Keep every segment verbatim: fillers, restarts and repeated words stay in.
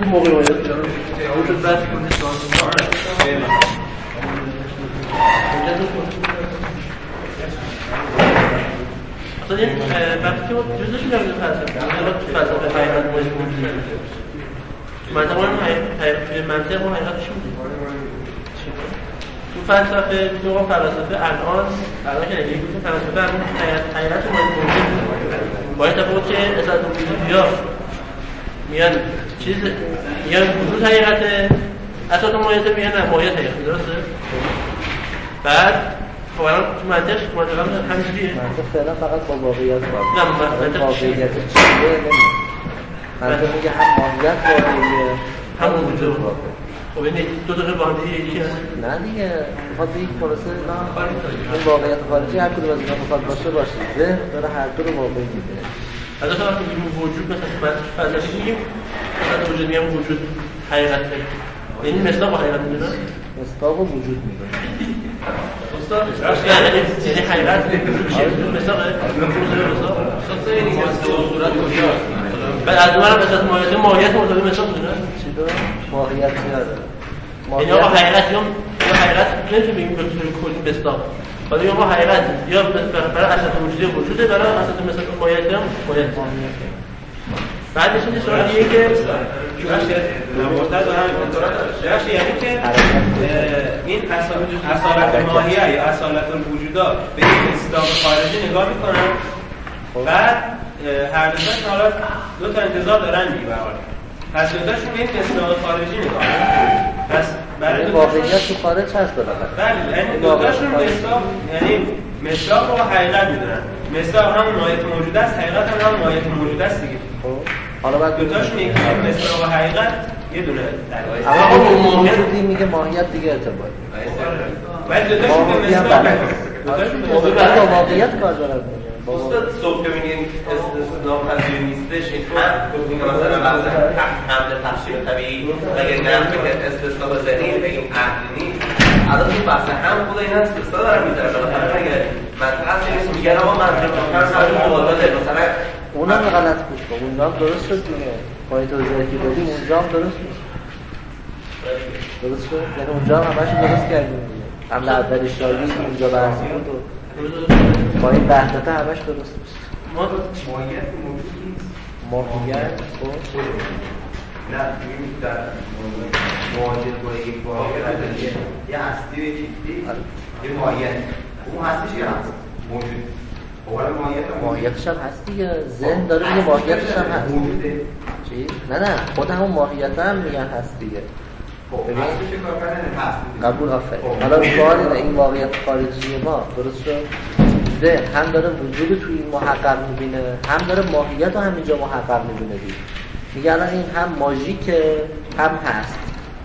موقع رو یاد کنم وجود بس کنه اصلا این وقتی که ما جزش میگم فلسفه فلسفه حقیقت باید موجود منطقه ما حقیقت منطقه ما حقیقتش میدیم تو فلسفه تو ما فلسفه الان الان که نگیم تو فلسفه الان حقیقت باید موجود باید تفاوت که اصلا وجود بیا میان چیز میان وجود حقیقته اساس ماهیت میان نه ماهیت حقیقت درسته؟ بعد خب الان تو منطق تو منطقه هم همینجوریه منطق فعلا فقط با واقعیت کار نه منطق واقعیت چیه منطق میگه هم ماهیت واقعیه همون وجود خب این دو تا با هم دیگه یکی هست نه دیگه میخواد به یک پروسه این واقعیت خارجی هر کدوم از اینا میخواد باشه باشه ذهن داره هر دو رو واقعی میده از اصلا وقتی میگیم وجود مثلا فلسفی میگیم مثلا وجود میگم وجود حقیقته یعنی مصداق و حقیقت میدونن؟ مصداق و وجود میدونن استاد یعنی حقیقت وجود چیه؟ مصداقه؟ مصداق؟ مصداق یعنی مصداق صورت کجاست؟ بعد از اونم مثلا ماهیت ماهیت مطابق مصداق میدونن؟ چی داره؟ ماهیت نداره یعنی آقا حقیقت یا حقیقت نمیتونیم بگیم به طور کلی مصداق حالا یا ما حقیقت یا برای اساس وجودی وجوده برای اساس مثلا ماهیت هم ماهیت بعد این سوال دیگه که نمورتر دارم کنترل یعنی که این اصالت ماهیه یا اصالت الوجودا به این مصداق خارجی نگاه میکنن بعد هر دوتاشون حالا دو تا انتظار دارن دیگه به حال پس دوتاشون به این مصداق خارجی نگاه میکنن پس برای واقعیت تو خارج هست بالاخره بله یعنی دوتاشون مصداق یعنی مصداق رو حقیقت میدونن مصداق هم ماهیت موجود است حقیقت هم هم ماهیت موجود است دیگه حالا بعد دوتاشون یکی مصداق و حقیقت یه دونه در اما اون موجودی میگه ماهیت دیگه اعتبار ولی دوتاشون به مصداق دوتاشون به واقعیت کار دارن استاد صبح که میگیم استثناء پذیر نیستش این گفتیم مثلا بحث حمل تفسیر طبیعی اگر نه که استثناء ذهنی بگیم عقلی نیست الان این بحث هم خود این استثناء دارم میذاره مثلا اگه منطقه هست میگن آقا منطقه هم موالاده مثلا اونم غلط بود اونجا هم درست شد دیگه پای توضیحی که دادیم اونجا هم درست شد درست شد یعنی اونجا هم همش درست کردیم حمله اول شاگی اونجا بحث بود و با این بحثتا همش درست میشه ما ماهیت موجود نیست ماهیت خب نه میگیم در مواجهه با یک واقعیت یه هستی و یه چیزی یه ماهیت اون هستیش یه هست موجود اول ماهیت ماهیتش هم هست دیگه ذهن داره میگه ماهیتش هم هست موجوده چی؟ نه نه خود همون ماهیت هم میگن هست دیگه خب هستش کار کردن هست قبول آفرین حالا سوال اینه این واقعیت خارجی ما درست شد ذهن هم داره وجود توی این محقق میبینه هم داره ماهیت رو همینجا محقق میبینه دیگه میگه الان این هم ماژیکه هم هست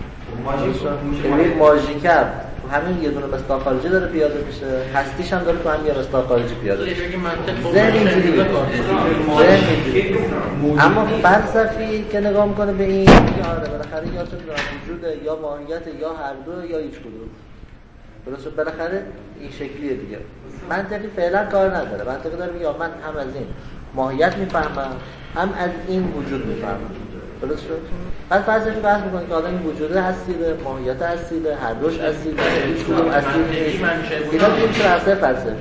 این ماژیک هم همین یه دونه مصداق خارجی داره پیاده میشه هستیش هم داره تو هم یه مصداق خارجی پیاده میشه ذهن اینجوری ذهن اینجوری اما فلسفی که نگاه میکنه به این میگه آره بالاخره یا چه میدونم وجوده یا ماهیت یا هر دو یا هیچ کدوم درست بالاخره این شکلیه دیگه منطقی فعلا کار نداره منطقی داره میگه من هم از این ماهیت میفهمم هم از این وجود میفهمم درست شد بعد فلسفی بحث میکنه که آدم این وجوده هستیده ماهیت هستیده هر دوش هستیده هیچ کدوم هستیده نیست اینا دیگه میشه بحثه فلسفی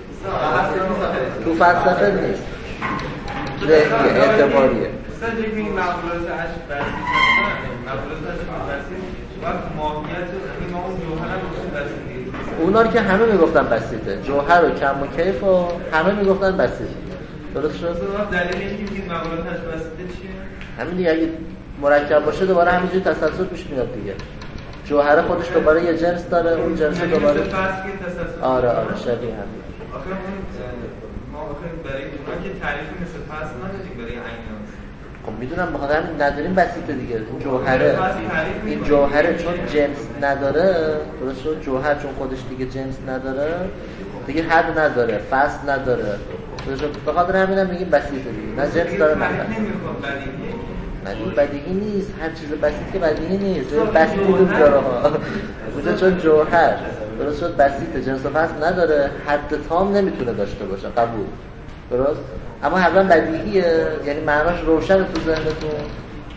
تو فلسفه نیست ذهنیه اعتباریه مثلا دیگه این مقولات عشق برسی مقولات عشق برسی وقت ماهیت این ما اون جوهر هم بسیده اونا رو که همه میگفتن بسیطه جوهر و کم و کیف و همه میگفتن بسیطه درست شد؟ دلیل اینکه این مقولات عشق بسیده چیه؟ همین دیگه اگه مرکب باشه دوباره همینجوری تسلسل پیش میاد دیگه جوهر خودش دوباره یه جنس داره اون جنس دوباره آره آره شبیه همین آخه ما آخه برای اونا که تعریفی مثل فصل نداریم برای عین خب میدونم بخاطر همین نداریم بسیطه دیگه این جوهره این جوهره چون جنس نداره درست شد جوهر چون خودش دیگه جنس نداره دیگه حد نداره فصل نداره درست شد بخاطر همین هم میگیم بسیطه دیگه نه جنس داره نه بدیهی بدیهی نیست هر چیز بسیط که بدیهی نیست بسیط بود داره ها چون جوهر درست شد بسیطه جنس و فصل نداره حد تام نمیتونه داشته باشه قبول درست اما حتما بدیهیه یعنی معناش روشن تو ذهنتون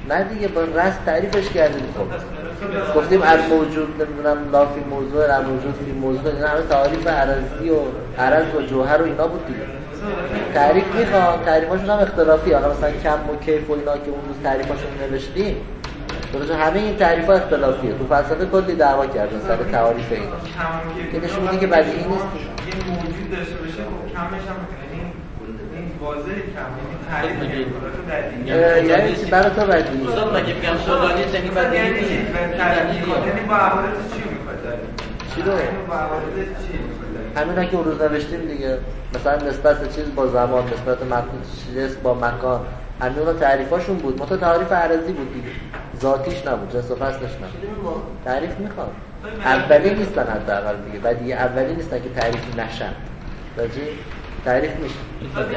نه دیگه با رس تعریفش کردیم. خب گفتیم از موجود نمیدونم لافی موضوع از موجود فی موضوع، اینا همه تعریف عرضی و عرض و جوهر و اینا بود دیگه. تعریف میخوام، تعریفاشون هم اختلافی. حالا مثلا کم و کیف و اینا که اون روز تعریفاشون نوشتیم، درسته همه این تعریفا اختلافیه. تو فلسفه کلی دعوا کردن سر تعریف اینا که نشون میده که بدیهی نیست. یه موجود داشته باشه خب کمش هم این واضحه کم، یعنی تعریف یعنی چی برای تو بدیهی؟ مثلا مگه بگم سوگانی یعنی بدیهی نیست؟ یعنی با عوارض چی میخواد داره؟ چی رو؟ با عوارض چی میخواد؟ همینا که اون روز نوشتیم دیگه، مثلا نسبت چیز با زمان، نسبت مکان چیز با مکان، همینا تعریفاشون بود. متو تعریف عرضی بود دیگه، ذاتیش نبود، جنس و فصلش نبود. تعریف میخواد اولی نیستن حداقل دیگه، بدیهی اولی نیستن که تعریفی نشن. راجی تعریف میشه. خودش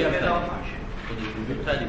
تعریف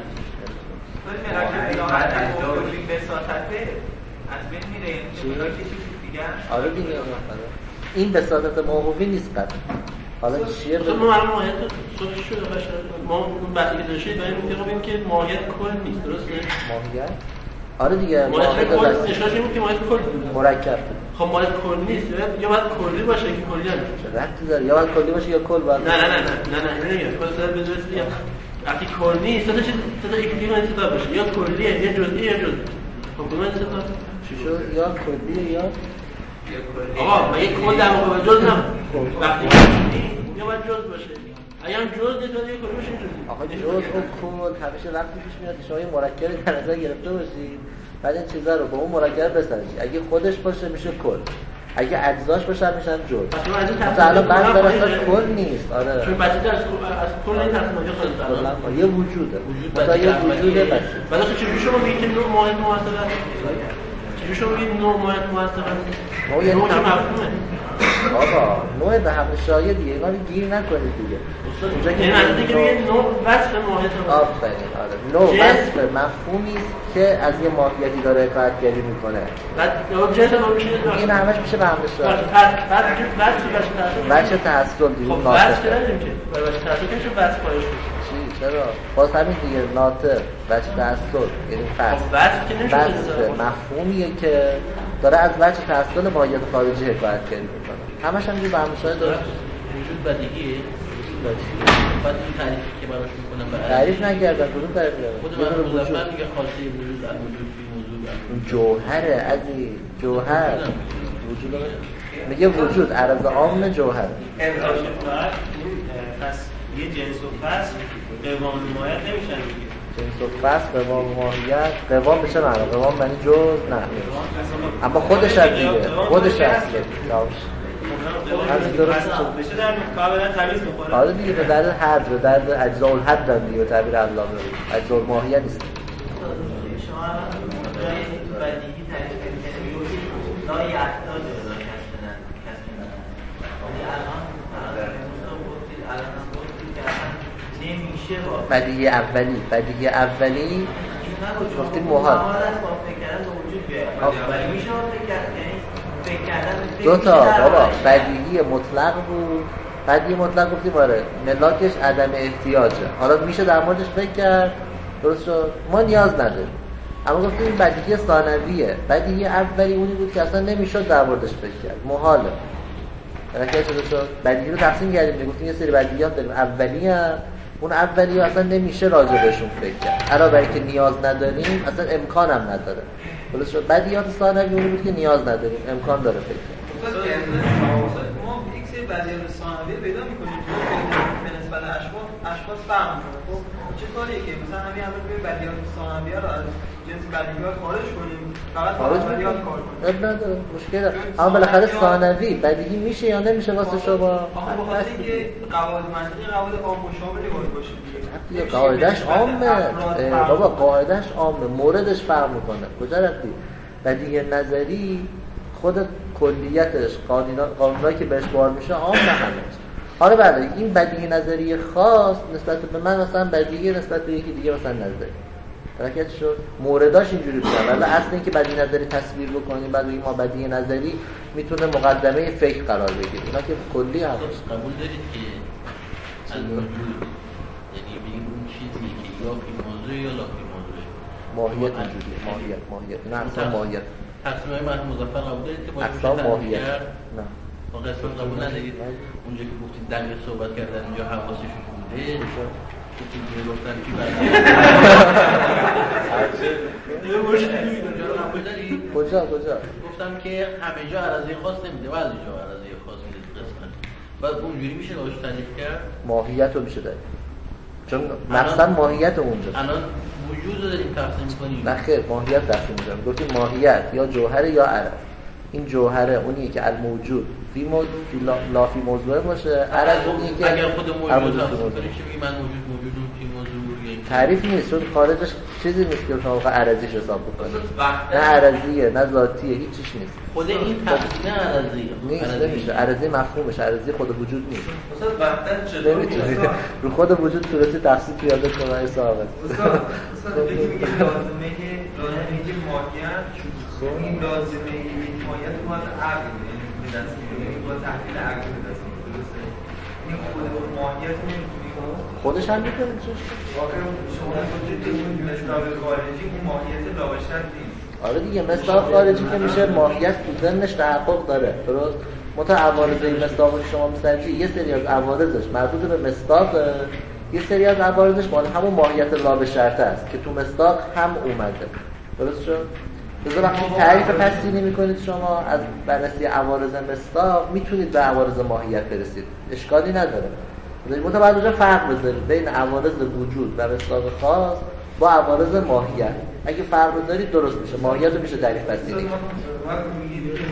آره دیگه. این بساطت موهوی نیست قطعا. حالا چیه؟ مثلا ما الان ماهیت صحبت شده باشه، ما اون بحثی که داشتیم برای میگیم که ماهیت کل نیست، درسته؟ ماهیت؟ آره دیگه. ماهیت کل اشاره میگیم که ماهیت کل مرکب. خب ماهیت کل نیست، یا باید کلی باشه که کلی هم چه ربطی داره؟ یا باید کلی باشه یا کل باید. نه نه نه نه نه نه نمیگم. کل سر بدرس دیگه. وقتی کل نیست، تا چه تا یکی من صدا باشه، یا کلیه یا جزئی یا جزئی. خب من صدا چی شد؟ یا کلیه یا آقا مگه کل در مقابل جز نه؟ وقتی یا باید جز باشه. اگه هم جز نیست باید کلی باشه جزئی. آقا جز و کل همیشه وقتی پیش میاد شما یه مرکب در نظر گرفته باشید، بعد این چیزا رو با اون مرکب بسنجید. اگه خودش باشه میشه کل، اگه اجزاش باشه میشن جز. مثلا بعد درستش کل نیست. آره چون بچه از از کل این تصمیم خالص الان یه وجوده، مثلا یه وجوده بس. بعد از چه شما میگید که نوع ماهیت موثر است؟ چه شما میگید نوع ماهیت موثر است؟ نوع یعنی مفهومه. آقا نوع به همه شایعه دیگه، اینا رو گیر نکنید دیگه. اونجا که از دیگه میگه نوع وصف ماهیت رو. آفرین. آره نوع وصف مفهومی است که از یه ماهیتی داره حکایتگری میکنه. بعد اون جنس ما میشه این همش میشه به همه شایعه. بعد بعد وصف بچه تحصل دیگه خب وصف کردیم که بچه تحصل که وصف پایش چی چرا باز همین دیگه ناطق بچه تحصل یعنی فصل وصف که نمیشه مفهومیه که داره از بچه تحصل ماهیت خارجی حکایتگری میکنه. همش هم دیگه به همه شایعه داره. وجود بدیهیه. بعد این تعریفی که براش میکنن تعریف نکردن. کدوم تعریف کردن؟ خود من مظفر میگه خاصه وجود از وجود فی موجود اون جوهره از جوهر وجود میگه وجود عرض عام جوهر. پس یه جنس و فصل قوام ماهیت نمیشن دیگه. جنس و فصل قوام ماهیت قوام بشه نه قوام معنی جز نه اما خودش از دیگه خودش از همین درست بشه در کاملا تمیز می‌خوره. آره دیگه به درد حد به درد اجزاء الحد هم دیگه تعبیر علامه رو اجزاء الماهیه نیست. شما بدیهی تعریف کردید لای احتاج رو کسب نه کسب نه ولی الان الان گفتید که اصلا نمیشه با بدیهی اولی بدیهی اولی گفتیم محال میشه فکر کردن دو تا بابا بدیهی مطلق بود. بدیهی مطلق گفتیم آره ملاکش عدم احتیاجه. حالا میشه در موردش فکر کرد درست شد ما نیاز نداریم. اما گفتیم بدیهی ثانویه. بدیهی اولی اونی بود که اصلا نمیشد در موردش فکر کرد محاله. درکه شده شد. بدیهی رو تقسیم کردیم گفتیم یه سری بدیهیات داریم اولی هم اون اولی اصلا نمیشه راجع بهشون فکر کرد. علاوه بر اینکه نیاز نداریم اصلا امکان هم نداره. درست شد. بدیهیات ثانوی اونی بود که نیاز نداریم امکان داره فکر کرد. ما ایکس بدیهیات ثانوی پیدا می‌کنیم که به نسبت اشخاص اشخاص فهم کنه. خب چه کاریه که مثلا همین همه بدیهیات ثانوی رو از جنس بدیهیات خارج کنیم فقط خارج بدیهیات کار کنیم. نه نداره مشکل داره. اما بالاخره ثانوی بدیهی میشه یا نمیشه واسه شما؟ آخه واسه اینکه قواعد منطقی قواعد عام مشابهی باشه دیگه. قاعده‌اش عامه. بابا قاعده‌اش عامه موردش فرق میکنه. کجا رفتی؟ بدیهی نظری خود کلیتش قانونایی که بهش بار میشه عام نه همه. حالا بعد این بدیهی نظری خاص نسبت به من مثلا بدیهی نسبت به یکی دیگه مثلا نظری درکت شد مورداش اینجوری بشه. ولی اصل اینکه بدیهی نظری تصویر بکنیم بعد بگیم ما بدیهی نظری میتونه مقدمه فکر قرار بگیره. اینا که کلی هست. قبول دارید که الوجود یعنی بگیم اون چیزی که یا فی موضوع یا لا فی موضوع ماهیت اینجوریه، ماهیت ماهیت نه اصلا ماهیت تصمیم های مرحوم مظفر قبول دارید که باید اصلا ماهیت نه با قسم قبول ندارید اونجا که گفتید دقیق صحبت کردن اینجا حواسش بوده که گفتن کی بعد دیگه مشکلی اونجا رو قبول دارید کجا کجا گفتم که همه جا عرضه خاص نمیده بعضی جا عرضه خاص میده قسمت بعد اونجوری میشه باش تعریف کرد ماهیت رو میشه دارید چون مقصد ماهیت اونجا الان وجود رو داریم تفسیر میکنیم نه خیر ماهیت تفسیر میکنیم گفتیم ماهیت یا جوهره یا عرض این جوهره اونیه که الموجود فی موجود فی لا, لا فی موضوع باشه عرض اونیه که اگر خود موجود تفسیر کنیم چه میگه من موجود موجودم فی موضوع تعریف نیست چون خارجش چیزی نیست که شما بخواه عرضیش حساب بکنید نه عرضیه نه ذاتیه هیچ چیش نیست خود این تفسیر نه عرضیه نیست نمیشه عرضی مفهومش عرضی خود وجود نیست استاد وحدت چطور نمیتونید رو خود وجود صورتی تفسیر پیاده کنه صاحب استاد استاد میگه لازمه که لازمه که ماهیت این لازمه این ماهیت رو از عقل به دست میاره یعنی با تحلیل عقل به دست میاره درسته این خود ماهیت نمیتونه خودش هم میتونه واقعا شما وجود اون مصداق خارجی اون ماهیت لابشت نیست آره دیگه مصداق خارجی که میشه ماهیت تو ذهنش تحقق داره درست متا عوارض این مصداقی که شما میسنجی یه سری از عوارضش مربوط به مصداق یه سری از عوارضش مال همون ماهیت لابشرط است که تو مصداق هم اومده درست شد بذار وقتی تعریف تفصیلی میکنید شما از بررسی عوارض مصداق میتونید به عوارض ماهیت برسید اشکالی نداره متا بعد اونجا فرق بذارید بین عوارض وجود و مصداق خاص با عوارض ماهیت اگه فرق بذارید درست میشه ماهیت رو میشه تعریف پذیری وقتی میگید که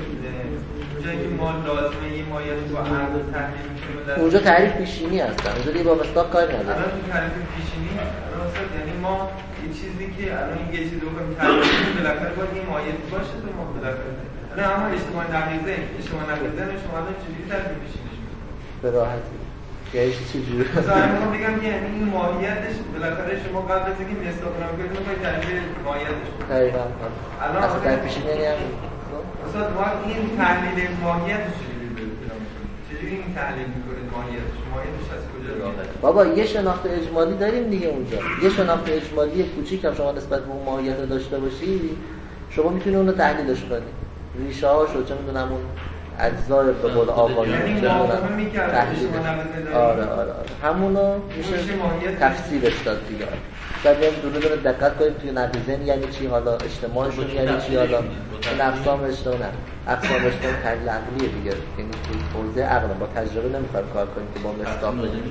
جایی که ما لازمه این ماهیت رو عرض تحلیل میکنیم اونجا تعریف پیشینی هستن اونجا دیگه با مصداق کاری نداره الان تو تعریف پیشینی راست یعنی ما این چیزی که الان یه چیزی رو کنیم تعریف کنیم بالاخره باید این ماهیت باشه تو ما بالاخره الان اما اجتماع نقیضه اجتماع نقیضه شما الان چجوری تعریف پیشینیش میکنید به راحتی یعنی چجوری مثلا من میگم که یعنی این ماهیتش بالاخره شما قبل از اینکه مصداق رو کنید میخواید تعریف ماهیتش دقیقاً الان اصلا تعریف پیشینی یعنی استاد ما این تحلیل ماهیتش چجوری بکنیم چجوری این تحلیل میکنید ماهیتش ماهیتش از کجا میاد بابا یه شناخت اجمالی داریم دیگه اونجا یه شناخت اجمالی کوچیک هم شما نسبت به اون ماهیت داشته باشی شما میتونی اون رو تحلیلش کنی ریشه هاشو چه میدونم اون اجزای به قول آقایون یعنی چه موافقه می‌کرد تحلیل آره آره آره همونو میشه تفسیرش داد دیگه بعد هم دونه دونه دقت کنید توی نقیضین یعنی چی حالا اجتماعشون یعنی چی حالا این اقسام اجتماع نه اقسام اجتماع تحلیل عقلیه دیگه یعنی توی حوزه عقل با تجربه نمی‌خواد کار کنیم که با مصداق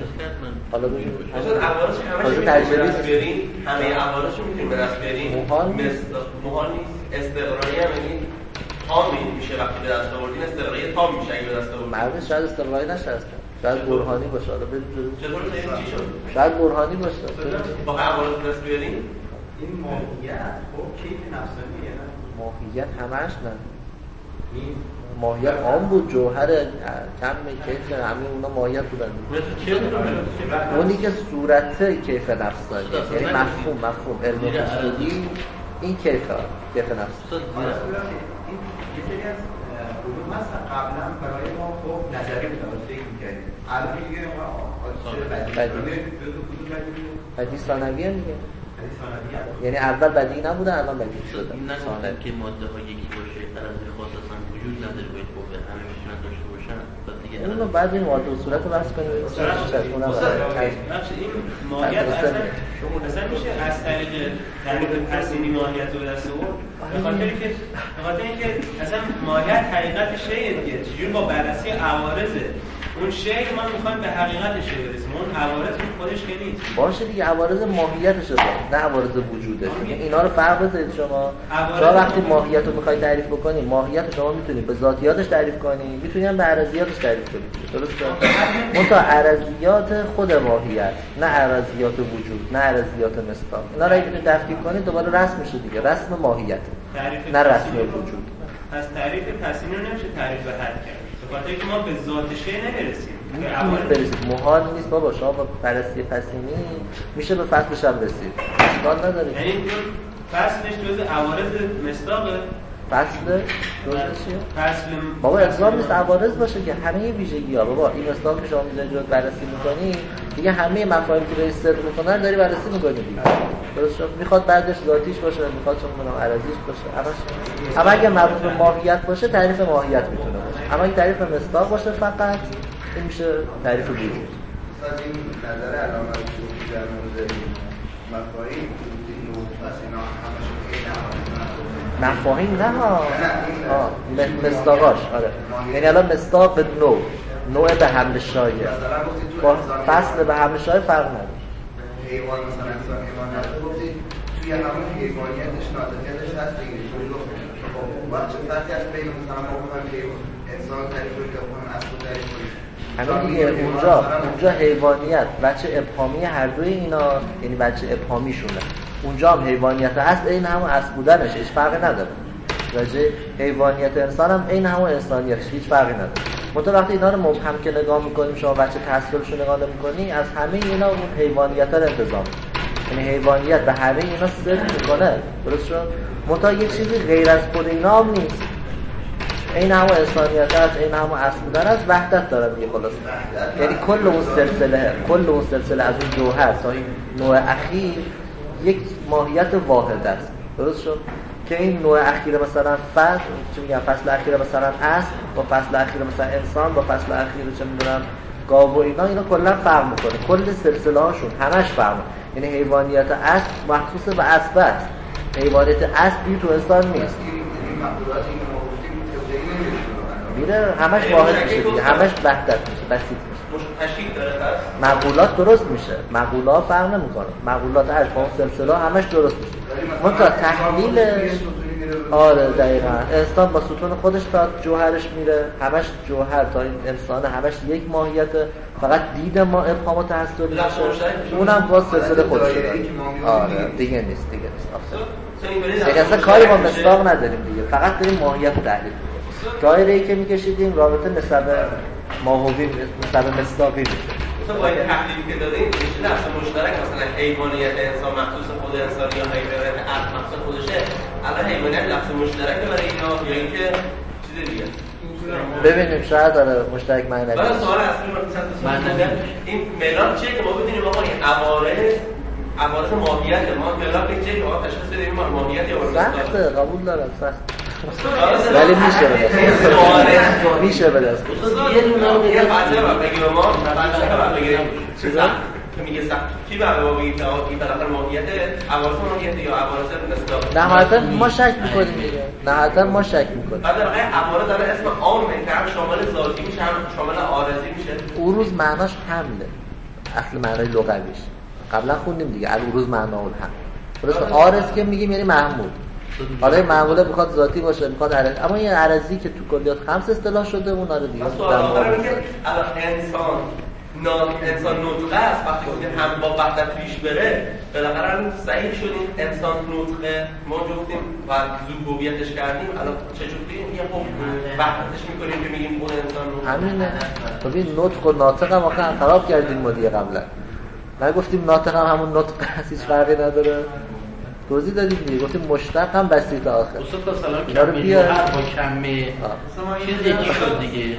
حالا ببین مثلا عوارض همه تجربه بریم همه عوارض رو می‌تونیم به دست بیاریم محال نیست استقراری هم یعنی تامی میشه وقتی به دست آوردین استقراری تام میشه اگه به دست آوردین مرد شاید استقراری نشه اصلا شاید برهانی باشه حالا بریم جلو چطور چی شد شاید برهانی باشه با عوارض دست بیاریم این ماهیت خب کیف نفسانیه نه ماهیت همش نه ماهیت عام بود جوهر کم کیف همه اونا ماهیت بودن اونی که صورت کیف نفسانی یعنی مفهوم مفهوم علم اصولی این کیف کیف نفس این یه سری از علوم مثلا قبلا برای ما خب نظری بود اول فکر می‌کردیم الان دیگه ما بدیهی بدیهی ثانوی هم دیگه یعنی اول بدیهی نبوده الان بدیهی شده نه که ماده ها یکی باشه عرضه خاص اصلا وجود نداره باید قوه همه میتونن داشته باشن بعد دیگه اونو بعد این ماده و صورت رو بحث کنیم اونم نقش این ماهیت اصلا اصلا میشه از طریق تعریف پسینی ماهیت رو به دست آورد به خاطر که به خاطر اینکه اصلا ماهیت حقیقت شیء دیگه چجوری با بررسی عوارضه اون شیء ما میخوایم به حقیقتش برسیم اون عوارض خودش که نیست باشه دیگه عوارض ماهیتش رو نه عوارض وجودش اینا رو فرق بذارید شما شما وقتی ماهیت رو میخوای تعریف بکنی ماهیت شما میتونی به ذاتیاتش تعریف کنی میتونی هم به عرضیاتش تعریف کنی درسته اون تا عرضیات خود ماهیت نه عرضیات وجود نه عرضیات مصداق اینا رو اگه تفکیک کنید دوباره رسم میشه دیگه رسم ماهیت نه رسم وجود پس تعریف پسینی رو نمیشه تعریف به حد کرد به خاطر اینکه ما به ذات شیء نمیرسیم میتونید برسید محال نیست بابا شما با بررسی پسینی میشه به فصلش هم رسید اشکال نداره یعنی فصلش جزء عوارض مصداقه فصل جزء چیه فصل بابا الزام نیست عوارض باشه که همه ویژگی‌ها بابا این مصداق که شما میذارید جزء بررسی می‌کنی دیگه همه مفاهیمی که رئیس صدق میکنن داری بررسی میکنی دیگه. درست شد؟ میخواد بعدش ذاتیش باشه، میخواد چون منم عرضیش باشه، همش. اما اگه مربوط به ماهیت باشه تعریف ماهیت میتونه باشه. اما اگه تعریف مصداق باشه فقط این میشه تعریف وجود. مثلا این نظر علامه شوقی در مورد مفاهیم مفاهیم نه ها آه مصداقاش آره، یعنی الان مصداق به نوع نوع به حمل شایع با فصل به حمل شایع فرق نداره. حیوان مثلا انسان حیوان هست گفتید توی همون حیوانیتش ناطقیتش هست دیگه شوری گفت خب وقت چه فرقی هست بین مثلا ما بخوایم که انسان تعریف کنیم که بخوایم اصل تعریف کنیم همین دیگه اونجا اونجا حیوانیت بچه ابهامی هر دوی اینا، یعنی بچه ابهامیشونه. اونجا هم حیوانیت اصل این همون اصل بودنش، هیچ فرقی نداره. راجع حیوانیت انسان هم این همون انسانیتش، هیچ فرقی نداره. منتها وقتی اینا رو مبهم که نگاه می‌کنیم، شما بچه تصویرش رو نگاه نمی‌کنی، از همه اینا اون حیوانیت رو انتزاع می‌کنی. یعنی حیوانیت به همه اینا صدق می‌کنه. درست شد؟ منتها یک چیزی غیر از خود اینا هم نیست. این همون انسانیت است، این همون اصل بودن است، وحدت داره دیگه خلاص. یعنی کل اون سلسله، کل اون سلسله از اون جوهر تا این نوع اخیر یک ماهیت واحد است. درست شد؟ که این نوع اخیر مثلا فصل چه میگم فصل اخیر مثلا اصل با فصل اخیر مثلا انسان با فصل اخیر چه میدونم گاو و اینا اینا کلا فرق میکنه. کل سلسله هاشون همش فرق. یعنی حیوانیت اصل مخصوص به اصل است. حیوانیت اصلی تو انسان نیست. میره همش واحد میشه دیگه، همش وحدت میشه، بسیط میشه. تشکیل داره پس مقولات درست میشه، مقولات فرق نمیکنه. مقولات هر کدوم سلسله همش درست میشه. منتها تحلیلش آره دقیقاً انسان با ستون خودش تا جوهرش میره، همش جوهر تا این انسان همش یک ماهیته، فقط دید ما ابهام و تحصیل میشه، اونم با سلسله خودش داره. آره دیگه نیست دیگه نیست. دیگه اصلا کاری با مصداق نداریم دیگه، فقط داریم ماهیت رو تحلیل میکنیم. دایره‌ای که میکشیدیم رابطه نسبت ماهوی نسبت مصداقی میشه. مثلا با این تحلیلی که دادیم میشه لفظ مشترک مثلا حیوانیت انسان مخصوص خود انسان یا حیوانیت اصل مخصوص خودشه. الان حیوانیت لفظ مشترک برای اینا یا اینکه چیز دیگه؟ ببینیم شاید داره مشترک معنی نگه. برای سوال اصلی رو مثلا این ملاک چیه که ما بدونیم آقا این عوارض عوارض ماهیت ما ملاک چیه که ما تشخیص بدیم ما ماهیت یا عوارض سخته قبول دارم سخت ولی میشه به دست میشه به دست یه دونه یه بچه رو بگیم ما بچه رو بگیم چیزا که میگه سخت کی به ما بگیم که این طرف ماهیت عوارض ماهیت یا عوارض مصداق نهایتا ما شک میکنیم دیگه نهایتا ما شک میکنیم بعد واقعا عوارض داره اسم عامه که هم شامل ذاتی میشه هم شامل عارضی میشه. عروض معناش حمله اصل معنای لغویش قبلا خوندیم دیگه العروض معناه الحمل. درست عارض که میگیم یعنی محمود. حالا این معموله میخواد ذاتی باشه میخواد عرضی، اما این عرضی که تو کلیات خمس اصطلاح شده اون آره دیگه در مورد که الان انسان نام انسان نطقه است وقتی که هم با وحدت پیش بره بالاخره الان صحیح شدیم انسان نطقه ما گفتیم و ذوبیتش کردیم الان چه جوری میگیم خب وحدتش میکنیم که میگیم اون انسان نطقه همینه. خب این نطق و ناطق هم واقعا خراب کردیم ما دیگه قبلا. ما گفتیم ناطق هم همون نطق هست هیچ فرقی نداره. توضیح دادیم دیگه گفتیم مشتق هم بسیط آخر استاد مثلا کمی جوهر با کمی چیز یکی شد دیگه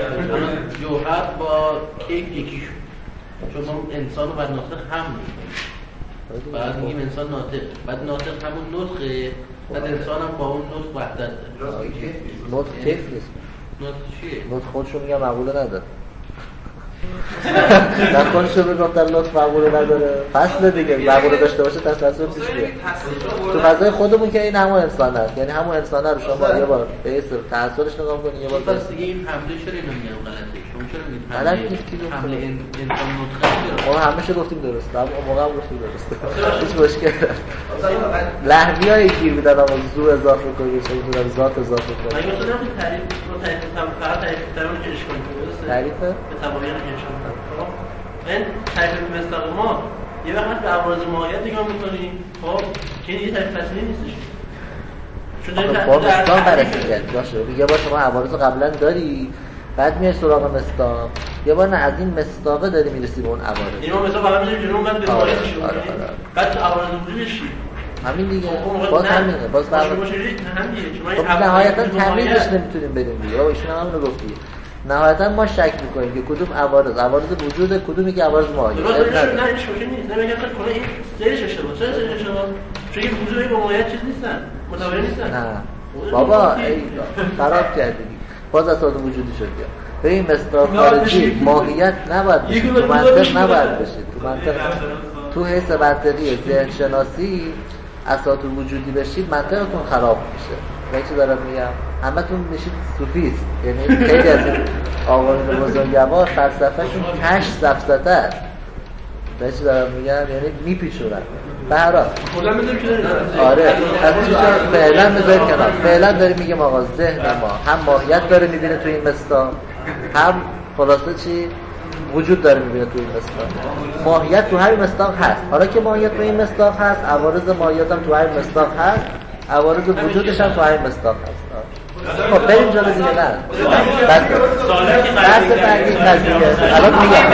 جوهر با کیف یکی شد چون ما انسان و ناطق هم بود بعد میگیم انسان ناطق بعد ناطق همون نطقه بعد انسان هم با اون نطق وحدت داره. نطق کیف نیست. نطق چیه؟ نطق خودشون میگم مقوله نداره. نکن شو بگم در لطف مقبوله نداره فصل دیگه مقبوله داشته باشه تصور پیش بیاد تو فضای خودمون که این همون انسان هست یعنی همون انسان رو شما یه بار به اسم تأثیرش نگاه کنید یه بار بس دیگه این حمله چرا اینو میگن غلطه شما چرا میگید غلط نیست کی گفت حمله انسان نطقه ما همیشه گفتیم درست ما موقع هم گفتیم درست هیچ مشکلی نداره لحظه‌ای گیر میدن اما زو اضافه کنید چه میدونم ذات اضافه کنید مگه تو نمی‌تونی تعریف رو تعریف کنم فقط تعریف کردن که اشکال کنید تعریف به تمامیت اشکال خب این تعریف مصداق ما یه وقت به عوارض ماهیت نگاه می‌کنیم خب که این یه تعریف اصلی نیستش چون داریم با مصداق بررسی کرد باشه یه بار شما عوارض قبلا داری بعد میای سراغ مصداق یه بار نه از این مصداقه داری میرسی به اون عوارض این ما مصداق قبلا می‌ذاریم جلو بعد به ماهیتش بعد عوارض وجودش همین دیگه باز همینه باز باشه باشه هم دیگه خب نهایتا تمیزش نمیتونیم بدیم دیگه بابا ایشون همون رو گفتی نهایتا ما شک میکنیم که کدوم عوارض عوارض وجود کدومی که عوارض ماهیت. درست نه نه این شوخی نیست. نمیگم فکر کنه این سریش اشتباه. چرا سریش اشتباه؟ چون این وجود با ماهیت چیز نیستن. متواری نیستن. نه بابا ای خراب کردی. باز اساس وجودی شد. ببین مصداق خارجی ماهیت نباید بشه، تو منطق نباید بشه، تو منطق تو حیث منطقی ذهن شناسی اساس وجودی بشید منطقتون خراب میشه. من چی دارم میگم؟ همتون میشید صوفیست. یعنی خیلی از آقایون بزرگوار فلسفهشون کش سفسطه است. من چی دارم میگم؟ یعنی میپیچونن. به هر حال کلا میذاریم که داریم. آره از این فعلا بذارید کنار. فعلا داریم میگم آقا ذهن ما هم ماهیت داره میبینه تو این مصداق، هم خلاصه چی وجود داره میبینه تو این مصداق. ماهیت تو هر مصداق هست. حالا که ماهیت تو این مصداق هست، عوارض ماهیت هم تو هر مصداق هست، عوارض وجودش هم تو هر مصداق هست. خب بریم جلو دیگه. نه بس بحث بعدی قضیه الان میگم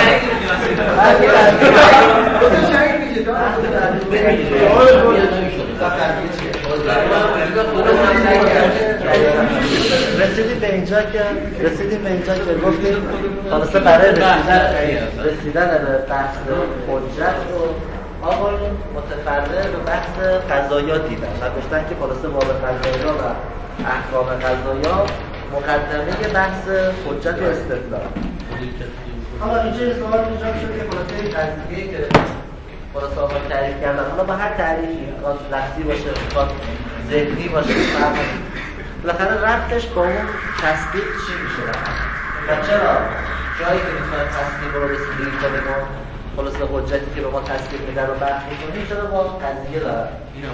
رسیدیم به اینجا که رسیدیم به اینجا که گفتیم خلاصه برای رسیدن رسیدن به بحث حجت رو آقایون متفرد به بحث قضایا دیدن و گفتن که خلاصه باب قضایا و احکام قضایا مقدمه بحث حجت و استدلال. حالا اینجا یه سوال ایجاد شد که خلاصه قضیه که خلاصه آقا تعریف کردن، حالا با هر تعریفی میخواد لفظی باشه، میخواد ذهنی باشه، بالاخره ربطش با اون تصدیق چی میشه و چرا جایی که میخواد تصدیق رو رسیدگی کنه با خلاصه حجتی که به ما تصدیق میده رو بحث میکنیم چرا با قضیه دارد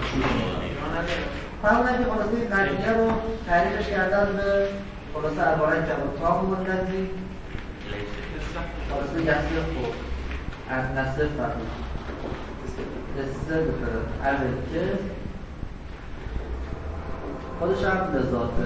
فهمون که خلاصه این قضیه رو تعریفش کردن به خلاصه عبارت که تام مرکزی خلاصه یسی خوب از نصف فرمون استد اول که خودش هم لذاته.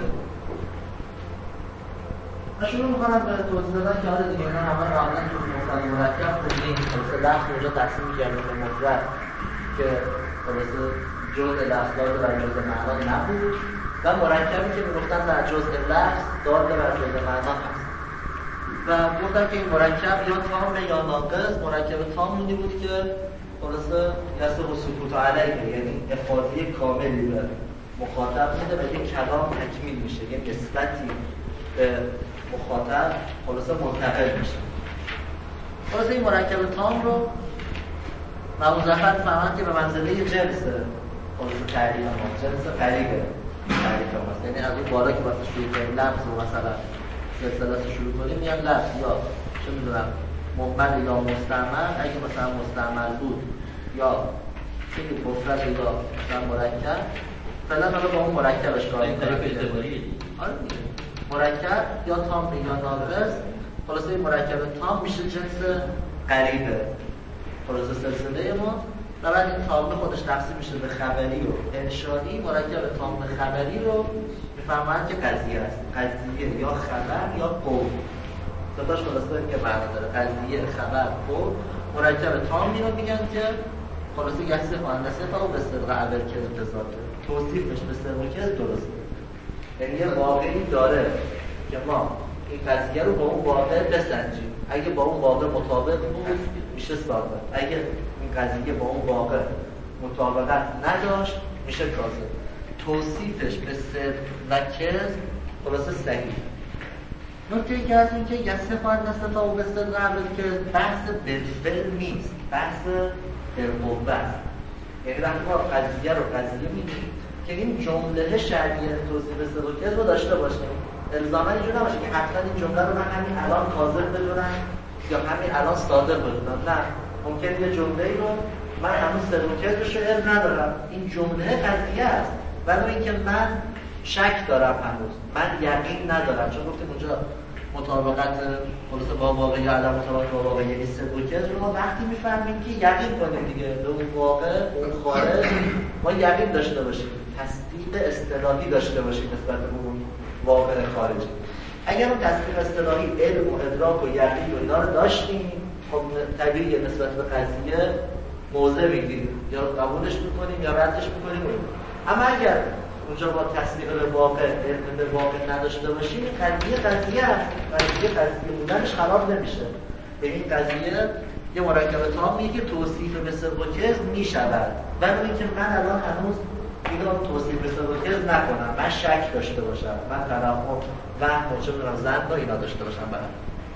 من شروع میکنم به توضیح دادن که حالا دیگه اینا همه قابلن تو مفرد مرکب خوندیم. خلاصه لفظ اونجا تقسیم کردیم به مفرد که خلاصه جزء لفظ داده بر جزء معنا نبود و مرکبی که میگفتن در جزء لفظ داده بر جزء معنا هست و گفتن که این مرکب یا تامه یا ناقص. مرکب تام اونی بود که خلاصه یسه و سکوت علیه، یعنی افاضه کاملی به مخاطب میده و یک کلام تکمیل میشه، یک نسبتی به مخاطب خلاصه منتقل میشه. خلاصه این مرکب تام رو موظفت فهمند که به منزله جنس خلاصه تعریف ما جنس قریبه تعریف ماست. یعنی از اون بالا که واسه شروع کنیم لفظ رو مثلا سلسله شروع کنیم میگن لفظ یا چه میدونم مهمل یا مستعمل. اگه مثلا مستعمل بود یا چیزی مفرد یا مثلا مرکب فعلا حالا با اون مرکبش کار می‌کنیم. آره مرکب یا تام یا ناقص. خلاصه این مرکب تام میشه جنس قریبه خلاصه سلسله ما و بعد این تام خودش تقسیم میشه به خبری و انشایی. مرکب تام خبری رو میفهمن که قضیه است. قضیه یا خبر یا قول ستاش خلاصه که معنی داره. قضیه خبر قول مرکب تام رو میگن که خلاصه یحصی مؤنثه و به صدق اول که انتظاته توصیفش به صدق که درسته. یعنی یه واقعی داره که ما این قضیه رو با اون واقع بسنجیم. اگه با اون واقع مطابق بود میشه صادق، اگه این قضیه با اون واقع مطابقت نداشت میشه کاذب. توصیفش به صدق و کذب خلاصه صحیح. نکته ای که از این که یصفان نصفه و به صدق اول که بحث بالفعل نیست، بحث بالقوه است. یعنی وقتی ما قضیه رو قضیه میگیم که این جمله شرعیه توصیف به صدق و کذب رو داشته باشیم. الزاما اینجور نباشه که حتما این جمله رو من همین الان کاذب بدونم یا همین الان صادق بدونم. نه، ممکن یه جمله‌ای رو من همون صدق و کذبش رو علم ندارم، این جمله قضیه است ولی اینکه من شک دارم، هنوز من یقین ندارم. چون گفتیم اونجا مطابقت خلاص با واقع یا عدم مطابقت با واقع یعنی صدق و کذب رو ما وقتی میفهمیم که یقین کنیم دیگه به اون واقع اون خارج ما یقین داشته باشیم، تصدیق اصطلاحی داشته باشیم نسبت به اون واقع خارجی. اگر اون تصدیق اصطلاحی علم و ادراک و یقین و اینا رو داشتیم خب طبیعیه نسبت به قضیه موضع میگیریم، یا قبولش میکنیم یا ردش میکنیم. اما اگر اونجا با تصدیق به واقع علم به واقع نداشته باشیم، این قضیه قضیه است، قضیه قضیه بودنش خراب نمیشه. به این قضیه یه مرکب تامیه که توصیف به صدق و کذب میشود، ولی اینکه من الان هنوز اینو توصیف به صدق و کذب نکنم، من شک داشته باشم، من تناقض وهم و چه می‌دونم ظن و اینا داشته باشم، بعد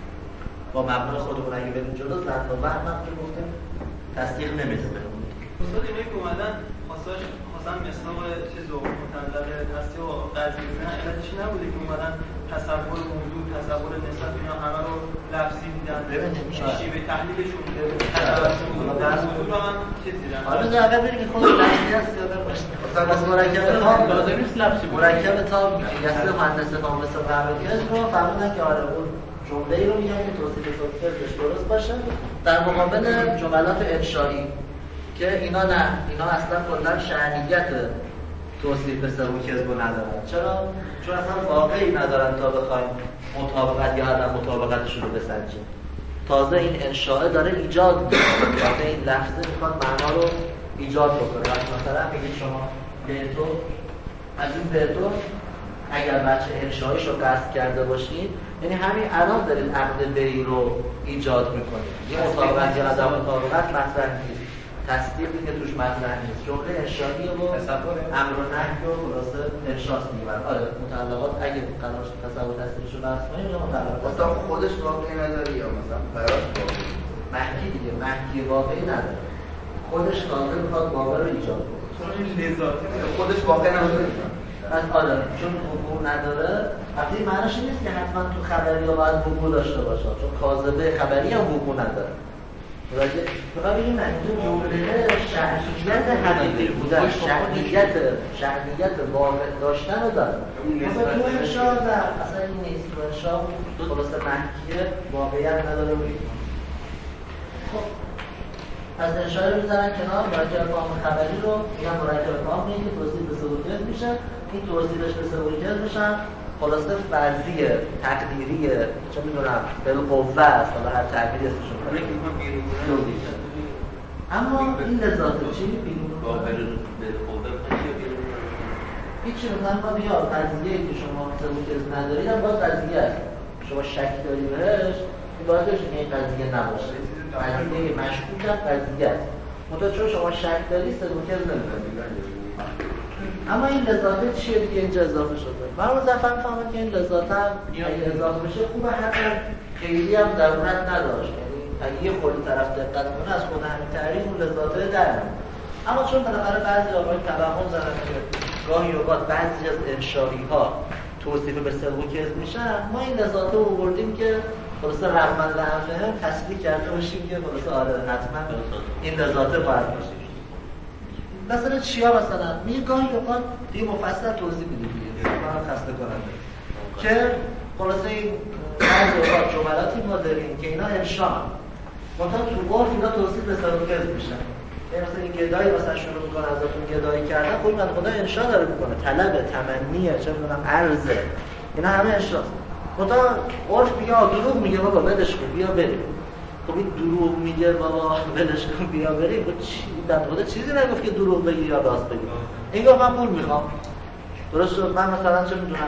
با مبنا خودمون اگه بریم جلو ظن و وهم هم که گفتیم تصدیق نمیده بهمون. استاد اینایی که اومدن خواستاش خواستن مصداق چیز رو مطلق هستی و قضیه بزنن، علتش نبوده که اومدن تصور موضوع، تصور نسبت اینا همه رو لفظی دیدن، شیوه تحلیلشون تصور در موضوع رو هم چیز دیدن. حالا در بریم که خود لفظی هست یا باشه. مثلا مرکب تام لازم نیست لفظی. مرکب تام یاسر مهندس تام مثل قرارداد رو فهمیدن که آره اون جمله‌ای رو میگن که توصیف صدقش درست باشه در مقابل جملات انشایی که اینا نه، اینا اصلا کلا شأنیت توصیف به صدق و کذب ندارن. چرا؟ چون اصلا واقعی ندارن تا بخوایم مطابقت یا عدم مطابقتشون رو بسنجیم. تازه این انشاء داره ایجاد میکنه، تازه این لفظه میخواد معنا رو ایجاد بکنه. مثلا میگید شما بیتو، از این بیتو اگر بچه انشایش رو قصد کرده باشید، یعنی همین الان دارید عقد بی رو ایجاد میکنید. این مطابقت یا عدم مطابقت مطرح نیست، تصدیقی که توش مطرح نیست، جمله انشایی و امر و نهی و خلاصه انشاست میبرن. آره مطلقات اگه قرار شد تصور تصدیقشو بحث کنیم یا مطلقات مثلا خودش واقعی نداره یا مثلا براش واقعی محکی دیگه، محکی واقعی نداره، خودش تازه میخواد واقع رو ایجاد کنه. چون این لذاتی خودش واقعی نداره. از آره چون وقوع نداره، وقتی معنیش نیست که حتما تو خبری ها باید وقوع داشته باشه، چون کاذبه خبری هم وقوع نداره. راجع فقط بگیم من اینجا جمله شأنیت حقیقی بودن، شأنیت شأنیت واقع داشتن رو داره. مثلا تو انشاء در اصلا این نیست، تو انشاء خلاصه محکیه واقعیت نداره و خب از انشاء رو میذارن کنار، مرکب فهم خبری رو میگن مرکب فهم میگه که توصیف به صدق و کذب میشه. این توصیفش به صدق و کذب میشن خلاصه فرضیه، تقدیریه، چه میدونم بالقوه است، حالا هر تعبیری اسمشون کنه. اما این لذات چی؟ بیرون هیچی مثلا ما بیا قضیه که شما صدق و کذب ندارید هم باز قضیه است، شما شک داری بهش این باید داشت این قضیه نباشه، قضیه مشکوک هم قضیه است، منتها چون شما شک داری صدق و کذب نمی‌کنید. اما این لذاته چیه دیگه اینجا اضافه شده؟ من رو زفن فهمم که این لذاته هم اگه اضافه بشه خوبه، حتی خیلی هم ضرورت نداشت، یعنی اگه یه خورده طرف دقت کنه از خود همین تعریف اون لذاته در اما چون بالاخره بعضی آقای توهم زدن که گاهی اوقات بعضی از انشایی ها توصیف به صدق و کذب میشن، ما این لذاته رو آوردیم که خلاصه رغم الانفهم تصدیق کرده باشیم که خلاصه آره حتما این لذاته باید باشه. مثلا چیا مثلا می گاهی اوقات دیگه مفصل توضیح میدیم دیگه من خسته کننده که خلاصه این بعضی اوقات جملاتی ما داریم که اینا انشاء منتها تو عرف اینا توصیف به صدق و کذب میشن. یعنی مثلا این گدایی مثلا شروع میکنه ازتون گدایی کردن، خود من خدا انشاء داره میکنه، طلب، تمنیه، چه میدونم عرضه، اینا همه انشاءست. منتها عرف میگه دروغ میگه بابا ولش کن بیا بریم. خب این دروغ میگه بابا ولش کن بیا بریم، چی بعد خدا چیزی نگفت که دروغ بگی یا راست بگی. این گفت من پول میخوام، درست شد، من مثلا چه میدونم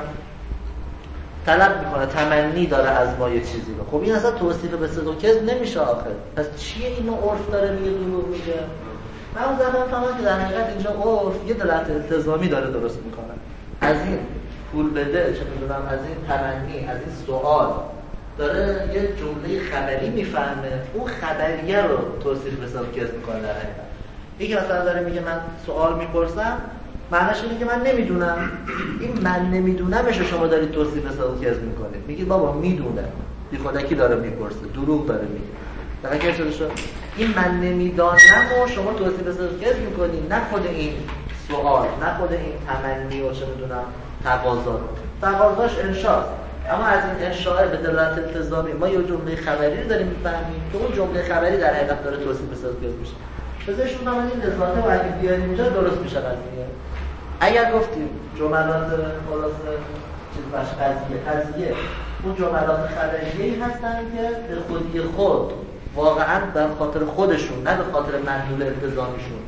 طلب میکنه، تمنی داره از ما یه چیزی رو. خب این اصلا توصیف به صدق و کذب نمیشه آخر. پس چیه اینو عرف داره میگه دروغ میگه؟ من زدم فهمیدم که در حقیقت اینجا عرف یه دلالت التزامی داره درست میکنه. از این پول بده، چه میدونم از این تمنی، از این سوال داره یه جمله خبری میفهمه، اون خبریه رو توصیف به صدق و کذب میکنه در حقیقت. یکی مثلا داره میگه من سوال میپرسم، معنیش اینه که من نمیدونم. این من نمیدونمش رو شما دارید توصیف به صدق و کذب میکنید. میگید بابا میدونه، بی خودکی داره میپرسه، دروغ داره میگه. دقیقاً چه شد؟ این من نمیدانم رو شما توصیف به صدق و کذب میکنید، نه خود این سوال، نه خود این تمنی و چه میدونم تقاضا. تقاضاش انشاست. اما از این انشاء به دلالت التزامی ما یه جمله خبری رو داریم میفهمیم که اون جمله خبری در حقیقت داره توصیف به صدق و کذب میشه. بذارشون من این لذاته و اگه بیاریم اینجا درست میشه قضیه. اگر گفتیم جملات خلاصه چیز باش قضیه قضیه اون جملات خبریه‌ای هستن که به خودی خود واقعا در خاطر خودشون، نه به خاطر مدلول التزامیشون،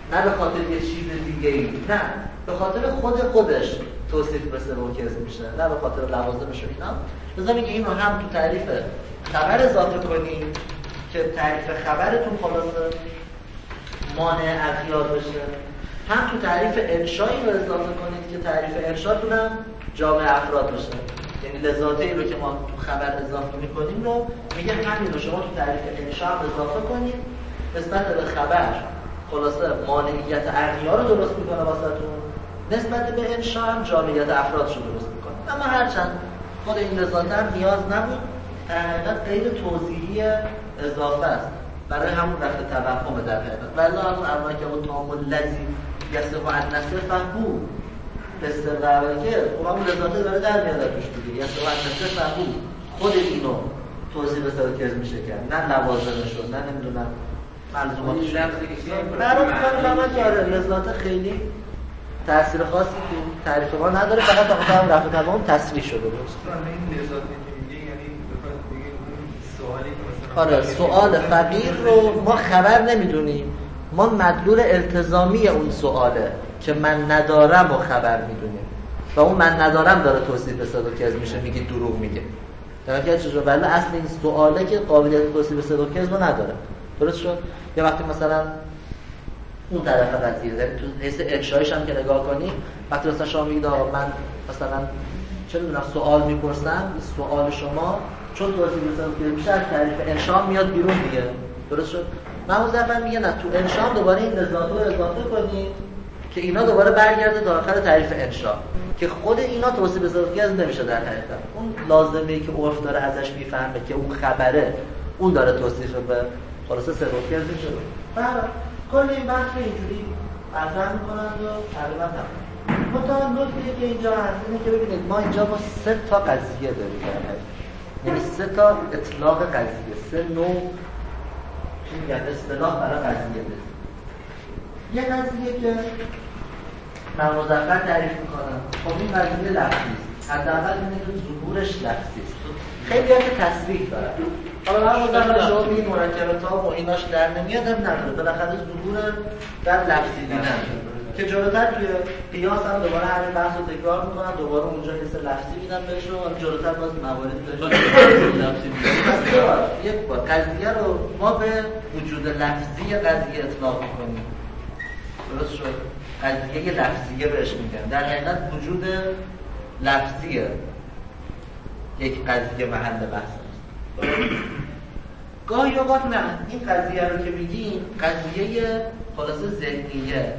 نه به خاطر یه چیز دیگه ای، نه به خاطر خود خودش توصیف به سلوکیزم میشه، نه به خاطر لوازمش و اینا. لذا میگه اینو هم تو تعریف خبر اضافه کنیم که تعریف خبرتون خلاصه مانع اغیار بشه، هم تو تعریف انشایی رو اضافه کنید که تعریف انشاتون هم جامع افراد بشه. یعنی لذاتی رو که ما تو خبر اضافه میکنیم رو میگه همین رو شما تو تعریف انشا هم اضافه کنید، نسبت به خبر خلاصه مانعیت اغیار رو درست میکنه واسهتون، نسبت به انشا هم جامعیت افرادش رو درست میکنه. اما هرچند خود این لذات هم نیاز نبود، در حقیقت غیر توضیحی اضافه است برای همون رفت توهم در حقیقت. ولی همون اول که اون تامل لذی یصف عن نفسه فهمو استقرار که اون همون لذاته داره در میاد توش دیگه، یصف عن نفسه فهمو خود اینو توضیح به سلوکیزم میشه کرد، نه لوازمشو، نه نمیدونم ملزوماتش. برای میکنم که آره لذات خیلی تأثیر خاصی تو تعریف ما نداره، فقط بخاطر هم رفت تمام تصریح شده بود. این لذاتی که میگه یعنی سوالی که آره سوال فقیر رو ما خبر نمیدونیم، ما مدلول التزامی اون سواله که من ندارم و خبر میدونیم و اون من ندارم داره توصیف به سلوکیزم میشه، میگه دروغ میگه. در حقیقت چجوری؟ ولی اصل این سواله که قابلیت توصیف به سلوکیزم رو نداره. درست شد؟ یا وقتی مثلا اون طرف قضیه تو حیث انشایش هم که نگاه کنی، وقتی مثلا شما میگید آقا من مثلا چه میدونم سوال میپرسم، سوال شما چون توضیح بسازم میشه از تعریف انشا میاد بیرون دیگه. درست شد؟ محمود ظفر میگه نه تو انشا دوباره این لذات رو اضافه کنید که اینا دوباره برگرده داخل تعریف انشا که خود اینا توصیف بسازم نمیشه در حقیقت. اون لازمه که عرف داره ازش میفهمه که اون خبره، اون داره توصیف به خلاصه سلوکیزم میشه. برای کل این بحث رو اینجوری مطرح میکنند و تقریبا تمام. منتها نکته که اینجا هست اینه که ببینید ما اینجا با سه تا قضیه داریم در حقیقت، یعنی سه تا اطلاق قضیه، سه نوع چی میگن اصطلاح برای قضیه داریم. یه قضیه که من مزفر تعریف میکنم، خب این قضیه لفظی است، حداقل اینه که ظهورش لفظی است، خیلی ها که تصریح دارن. حالا من مزفر شما میگید مرکبات ها و ایناش در نمیاد هم نداره، بالاخره ظهور در لفظی دیدن که جلوتر توی قیاس هم دوباره همین بحث رو تکرار میکنن، دوباره اونجا حس لفظی میدن بهش رو، جلوتر باز مواردی داشت لفظی میدن. یک بار قضیه رو ما به وجود لفظی قضیه اطلاق میکنیم. درست شد؟ قضیه لفظیه بهش میگن. در حقیقت وجود لفظیه یک قضیه محل بحث است. گاهی اوقات نه، این قضیه رو که میگیم قضیه خلاصه ذهنیه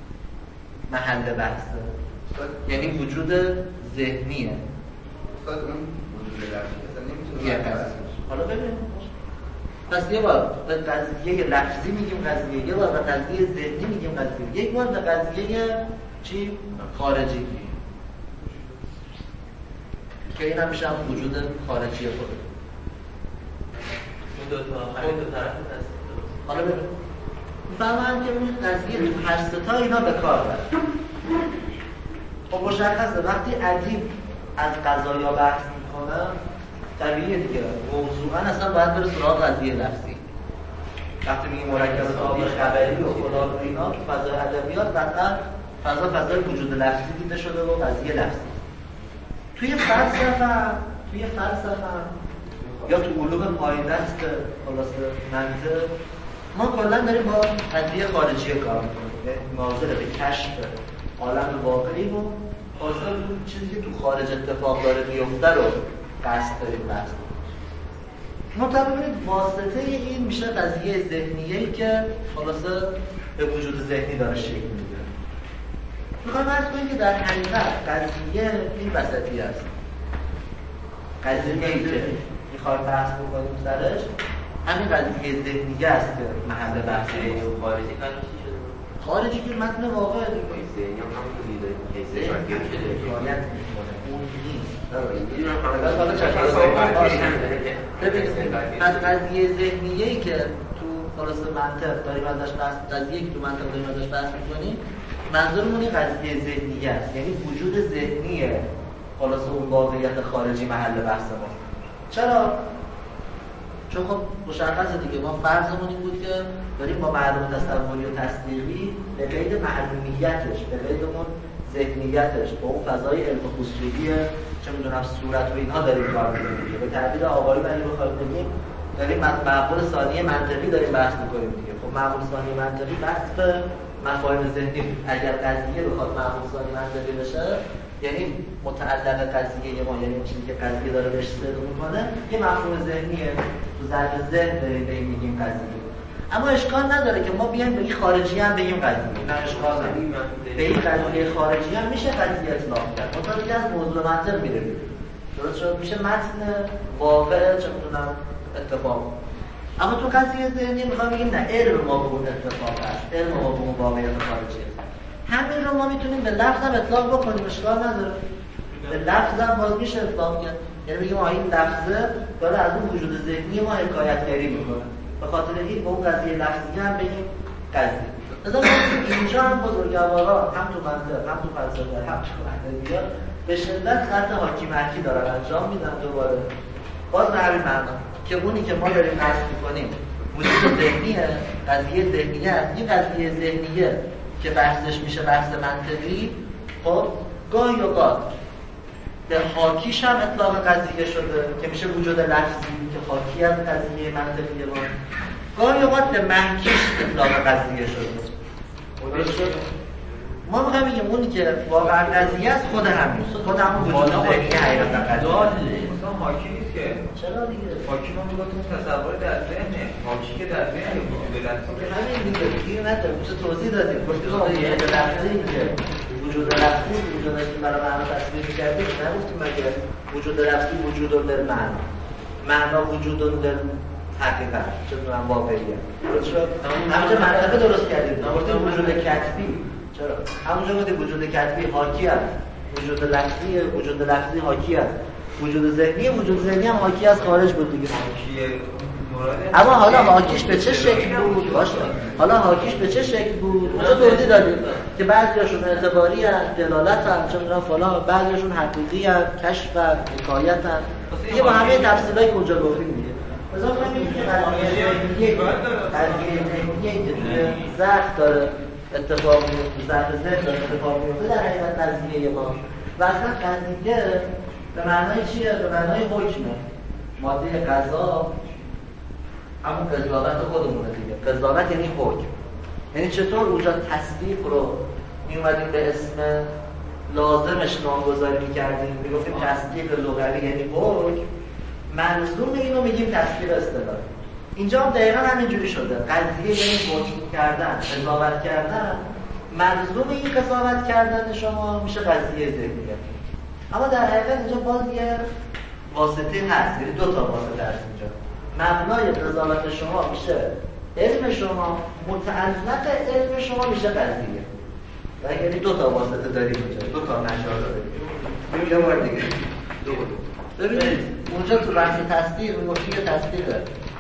محل بحثه، یعنی وجود ذهنیه. استاد اون وجود لفظی یه قضیه. حالا ببینیم پس یه بار به قضیه لفظی میگیم قضیه، یه بار به قضیه ذهنی میگیم قضیه، یک بار به قضیه چی؟ خارجی میگیم که این هم میشه هم وجود خارجی خود. این دو تا همین دو طرف هست. حالا ببین میفهمم که این قضیه تو هر سه تا اینا به کار بره. خب مشخصه وقتی ادیب از قضایا بحث میکنه طبیعیه دیگه، موضوعا اصلا باید بره سراغ قضیه لفظی. وقتی میگیم مرکب تابی خبری و فلان و اینا تو فضای ادبیات قطعا فضا فضای وجود لفظی دیده شده و قضیه لفظی. توی فلسفه توی فلسفه یا تو علوم پایدست خلاصه منطق ما کلا داریم با قضیه خارجی کار میکنیم، ناظر به کشف عالم واقعی و خاصه اون چیزی که تو خارج اتفاق داره میفته رو قصد داریم بحث کنیم. مطابق واسطه این میشه قضیه ذهنیه‌ای که خلاصه به وجود ذهنی داره شکل میده. میخوام عرض کنیم که در حقیقت قضیه این وسطی است. قضیه‌ای که میخوام بحث بکنیم سرش همین قضیه ذهنیه است که محل بحث و خارجی قرار شده. خارجی که متن واقع دیگه ذهنی هم هم دیده کیسه شاگرد شده حکایت میکنه اون نیست. این رو حالا حالا چشم ببینید از قضیه ذهنیه‌ای که تو خلاص منطق داریم ازش بحث قضیه‌ای که تو منطق داریم ازش بحث می‌کنیم منظورمون این قضیه ذهنیه است، یعنی وجود چون خب مشخصه دیگه ما فرضمون این بود که داریم با معلوم تصوری و تصدیقی به قید معلومیتش، به قید اون ذهنیتش، با اون فضای علم خصوصی چه میدونم صورت و اینها داریم کار می‌کنیم. به تعبیر آقایی ولی بخوایم بگیم داریم معقول ثانی منطقی داریم بحث می‌کنیم دیگه. خب معقول ثانی منطقی بحث به مفاهیم ذهنی. اگر قضیه بخواد معقول ثانی منطقی بشه یعنی متعلق قضیه ما، یعنی چیزی که قضیه داره بهش صدق می‌کنه یه مفهوم ذهنیه، تو ظرف ذهن داریم بهش میگیم قضیه. اما اشکال نداره که ما بیایم به این خارجی هم بگیم قضیه. نه اشکال نداره. به این قضیه خارجی هم میشه قضیه اطلاق کرد. مثلا دیگه از موضوع منطق میره. درست شد؟ میشه متن واقع چه می‌دونم اتفاق. اما تو قضیه ذهنی میخوام بگیم نه، علم ما به اون اتفاق است، علم ما به اون واقعیت خارجی است. همین رو ما میتونیم به لفظ هم اطلاق بکنیم، اشکال نداره. به لفظ هم باز میشه اطلاق کرد. یعنی بگیم آ این لفظه داره از اون وجود ذهنی ما حکایتگری میکنه. به خاطر این به اون قضیه لفظی هم بگیم قضیه. مثلا اینجا هم بزرگوارا هم تو منطق، هم تو فلسفه، هم تو ادبیات به شدت خط حاکی مکی دارن انجام میدن دوباره. باز به همین معنا که اونی که ما داریم قصد می‌کنیم وجود ذهنیه، قضیه ذهنیه است. این قضیه ذهنیه که بحثش میشه بحث منطقی، خب گاهی اوقات به حاکیش هم اطلاق قضیه شده که میشه وجود لفظی که حاکی از قضیه منطقی ما. گاهی اوقات به محکیش اطلاق قضیه شده. ما میخوایم بگیم اونی که واقعا قضیه است خود همین، خود همون وجود ذهنی حقیقتا قضیه. مثلا حاکی نیست که چرا دیگه؟ حاکی ما میگفتیم تصور در ذهنه، حاکی که در ذهن وجود لفظی که همین دیگه گیر نداره. میشه توضیح دادیم. گفتیم وجود لفظی که وجود لفظی وجود که برای معنا تصویر کردیم، نگفتیم مگه وجود لفظی وجود در معنا، معنا وجود در حقیقت، چه می‌دونم واقعیه. درست شد؟ همونجا منطقه درست کردیم. گفتیم وجود کتبی. چرا؟ همونجا گفتیم وجود کتبی حاکی است. وجود لفظی وجود لفظی حاکی است. وجود ذهنی وجود ذهنی هم حاکی از خارج بود دیگه. اما حالا حاکیش به چه شکل بود؟ باشه. حالا حاکیش به چه شکل بود؟ اونجا توضیح دادیم که بعضیاشون اعتباری هست، دلالت هست، چه می‌دونم فلان، بعضیاشون حقیقی هست، کشف هست، حکایت هست. دیگه با همه تفصیلایی که اونجا گفتیم دیگه. مثلا می‌بینیم که قضیه ذهنیه قضیه ذهنیه که توی ذهن داره اتفاق میفته، ذهن ذهن داره اتفاق میفته در حقیقت قضیه ما. و اصلا قضیه به معنای چیه؟ به معنای حکمه. ماده قضا همون قضاوت خودمونه دیگه. قضاوت یعنی حکم. یعنی چطور اونجا تصدیق رو میومدیم به اسم لازمش نامگذاری میکردیم، میگفتیم تصدیق لغوی یعنی حکم، منظوم اینو میگیم تصدیق اصطلاحی. اینجا هم دقیقا همینجوری شده. قضیه یعنی حکم کردن، قضاوت کردن، منظوم این قضاوت کردن شما میشه قضیه ذهنیه. اما در حقیقت اینجا باز یه واسطه هست، یعنی دو تا واسطه هست اینجا. مبنای قضاوت شما میشه علم شما، متعلق علم شما میشه قضیه. و یعنی دو تا واسطه داریم اینجا، دو تا مجال داریم. یه بار دیگه دو دو ببینید اونجا تو بحث تصدیق میگفتیم یه تصدیق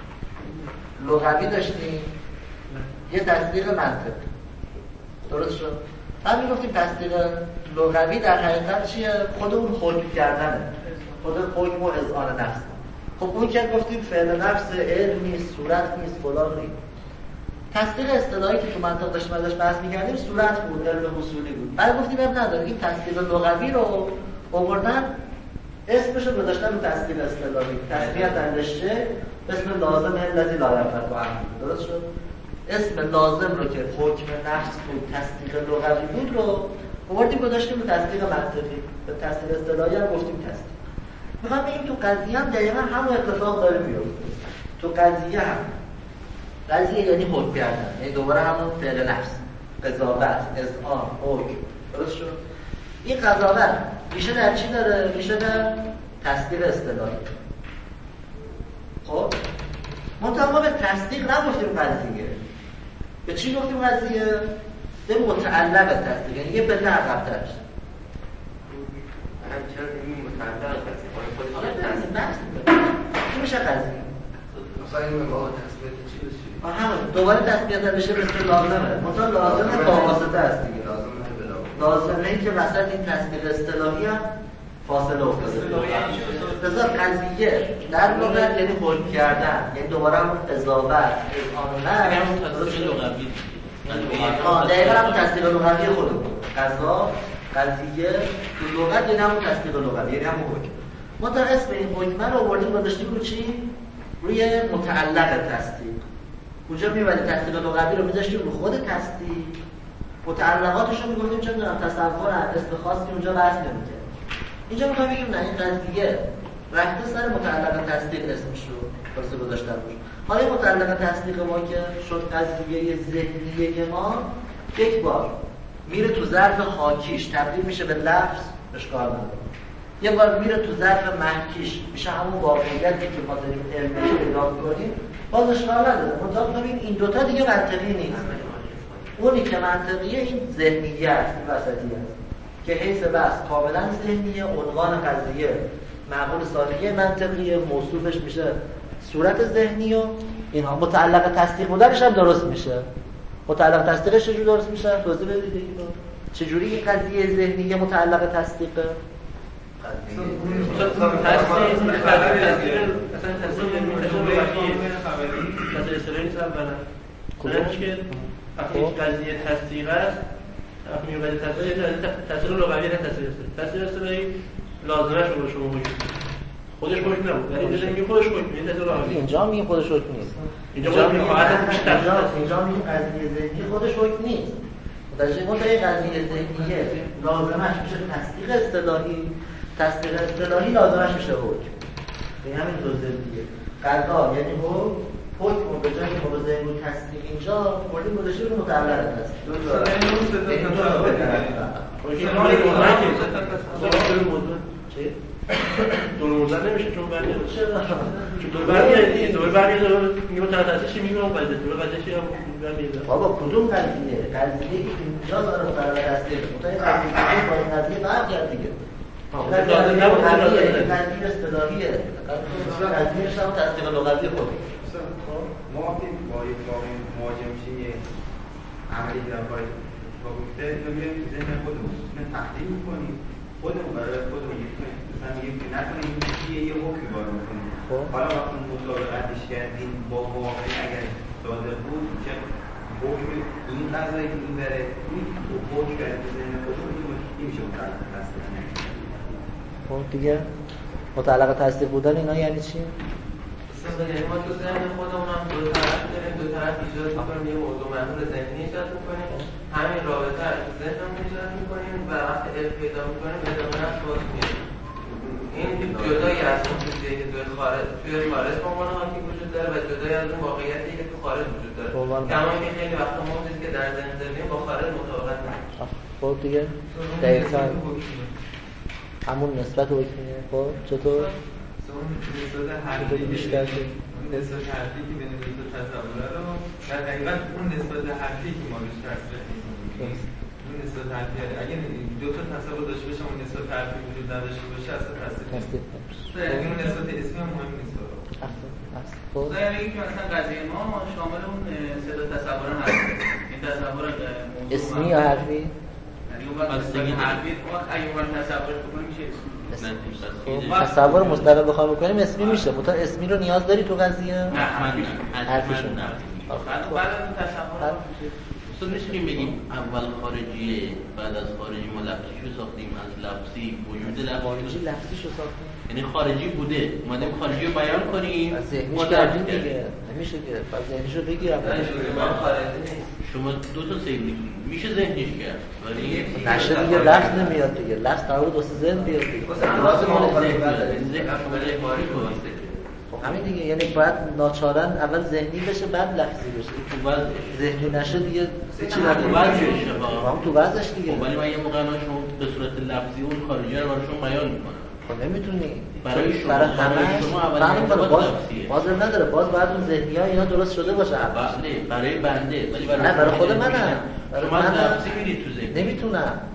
لغوی داشتیم، یه تصدیق منطق. درست شد؟ بعد میگفتیم تصدیق لغوی در حقیقت چیه؟ خود اون حکم کردنه، خود حکم و اذعان نفس. خب اون که گفتیم فعل نفس، علم نیست، صورت نیست، فلان نیست. تصدیق اصطلاحی که تو منطق داشتیم ازش بحث می‌کردیم صورت بود، علم اصولی بود. بعد گفتیم اب نداره، این تصدیق لغوی رو آوردن اسمش رو گذاشتن رو تصدیق اصطلاحی. تصدیق در رشته اسم لازم الذی لا ينفك عنه. درست شد؟ اسم لازم رو که حکم نفس بود، تصدیق لغوی بود رو آوردیم گذاشتیم رو تصدیق منطقی. به تصدیق اصطلاحی هم گفتیم تصدیق. میخوام بگیم تو قضیه هم دقیقا همون اتفاق داره میفته. تو قضیه هم قضیه یعنی حکم کردن، یعنی دوباره همون فعل نفس، قضاوت، اذعان، حکم. درست شد؟ این قضاوت میشه در چی داره؟ میشه در تصدیق اصطلاحی. خب منتها ما به تصدیق نگفتیم قضیه. به چی گفتیم قضیه؟ به متعلق تصدیق، یعنی یه پله عقب‌ترش. چرا این متعلق تصدیق حالا تصدیق بحث می‌کنیم. چی میشه قضیه؟ مثلا این با تصدیق چی بشه؟ همون دوباره تصدیق بشه مثل لازمه. مثلا لازمه با واسطه است دیگه. لازمه بلا. لازمه این که وسط این تصدیق اصطلاحی هم فاصله افتاده. لذا قضیه در لغت یعنی حکم کردن، یعنی دوباره همون قضاوت، اذعان نه همون تصدیق لغوی. آه دقیقا همون تصدیق لغوی خودمون. قضا، قضیه تو لغت یعنی همون تصدیق لغوی، یعنی همون حکم. ما در اسم این حکمه رو آوردیم گذاشتیم رو چی؟ روی متعلق تصدیق. اونجا می‌بردیم تصدیق لغوی رو می‌ذاشتیم رو خود تصدیق. متعلقاتش رو می‌گفتیم چه می‌دونم تصور اسم خاصی اونجا بحث نمی‌کرد. اینجا می‌خوام بگیم نه این قضیه رفته سر متعلق تصدیق اسمش رو واسه گذاشتن روش. حالا این متعلق تصدیق ما که شد قضیه ذهنیه ما یک بار میره تو ظرف حاکیش تبدیل میشه به لفظ اشکال نداره. یه بار میره تو ظرف محکیش میشه همون واقعیتی که ما داریم علمی پیدا می‌کنیم باز اشکال نداره. منتها ببین این دوتا دیگه منطقی نیست. اونی که منطقیه این ذهنیه است، این وسطیه است که حیث بحث کاملا ذهنیه، عنوان قضیه معقول ثانیه منطقیه، موصوفش میشه صورت ذهنی و اینها. متعلق تصدیق بودنش هم درست میشه. متعلق تصدیقش چجوری درست میشه؟ توضیح بدید دیگه. چجوری این قضیه ذهنیه متعلق تصدیقه؟ وقتی قضیه تصدیق است، وقتی میگه قضیه تصدیق، تصدیق لغوی نه تصدیق اصطلاحی. تصدیق اصطلاحی لازمش رو شما بگید. خودش حکم نبود. ولی اینجا میگه خودش حکم، این تصدیق لغوی. اینجا میگه خودش حکم نیست. اینجا میگه خواهد اینجا اینجا میگه قضیه ذهنی خودش حکم نیست. متوجه ما تا این قضیه ذهنیه لازمش میشه تصدیق اصطلاحی، تصدیق اصطلاحی لازمش میشه حکم. به همین توضیح دیگه. قضا یعنی حکم، حکم به جای که ما به ذهن رو تصدیق اینجا بردیم گذاشتیم رو متعلق تصدیق. دو تا چه؟ دور موزن نمیشه چون برمیاد. چرا؟ چون دور برمیاد دیگه. دور برمیاد میگه متعلق چی میگم قضیه دور قضیه چی هم برمیاد. بابا کدوم قضیه؟ قضیه که اینجا داره متعلق تصدیق. متعلق تصدیق با این قضیه فرق کرد دیگه. قضیه اصطلاحیه. قضیهش هم تصدیق لغوی خود. ما که با یک واقعی مواجه میشیم یه عملی که در کاری با گفته اینو میریم تو ذهن خودمون اینو تحلیل میکنیم خودمون برای خودمون یک کنیم مثلا میگیم که نکنیم این چیه یه حکمی بار میکنیم حالا وقتی مطابقتش کردیم با واقعی اگر صادق بود چه حکم این قضایی که این داره این حکم کرد تو ذهن خودمون این میشه متعلق تصدیق. خب دیگه متعلق تصدیق بودن اینا یعنی چی؟ یعنی ما تو ذهن خودمون هم دو طرف داریم، دو طرف ایجاد می‌کنیم، یه موضوع معمول ذهنی ایجاد می‌کنیم، همین رابطه رو تو ذهنمون ایجاد می‌کنیم و وقتی علم پیدا می‌کنیم به ادامه نفس باز می‌ریم. این جدایی از اون چیزیه که توی خارج توی خارج به عنوان حاکی وجود داره و جدایی از اون واقعیتی که تو خارج وجود داره. کما اینکه خیلی وقتا ما چیزی که در ذهن داریم با خارج مطابقت نداره. خب دیگه دقیقاً همون نسبت حکمیه. خب چطور؟ اون نسبت حرفی بیشتر شد. اون نسبت حرفی که بین دو تا تصوره رو و دقیقاً اون نسبت حرفی که ما روش تصویر می‌کنیم. اون نسبت حرفی اگه دو تا تصور داشته باشه اون نسبت حرفی وجود نداشته باشه اصلا تصدیق نمیشه. یعنی اون نسبت اسمی هم مهم نیست. خب یعنی که مثلا قضیه ما شامل اون سه تا تصور هست. این تصور اسمی یا حرفی؟ یعنی اون وقتی حرفی وقت اگه اون تصور بکنیم میشه خب تصور مستقل بخوام بکنیم اسمی میشه. متا اسمی رو نیاز داری تو قضیه؟ نه حرفیشون نه. بعد بعد از تصور اصلا نمی‌تونیم بگیم اول خارجیه بعد از خارجی ما لفظیشو ساختیم از لفظی وجود خارجی لفظیشو ساختیم یعنی خارجی بوده اومدیم خارجی رو بیان کنیم ذهنیش کردیم دیگه نمیشه که بعد ذهنیشو بگیر من خارجی نیست شما دو تا سیو می‌کنید میشه ذهنیش کرد ولی نشه دیگه لفظ نمیاد دیگه لفظ قرار بود واسه ذهن بیاد دیگه لازم ما ذهن ذهن شما کاری کنید خب همین دیگه یعنی باید ناچارن اول ذهنی بشه بعد لفظی بشه تو وضع ذهنی نشه دیگه چی تو وضعشه هم تو وضعش دیگه ولی من یه موقع شما به صورت لفظی اون خارجی رو براشون بیان میکنم خب نمیتونی برای شما برای همه شما اول باز بازم نداره باز باید اون ذهنی ها اینا درست شده باشه بله برای بنده ولی برای نه برای خود منم شما لفظی میرید تو ذهن نمیتونم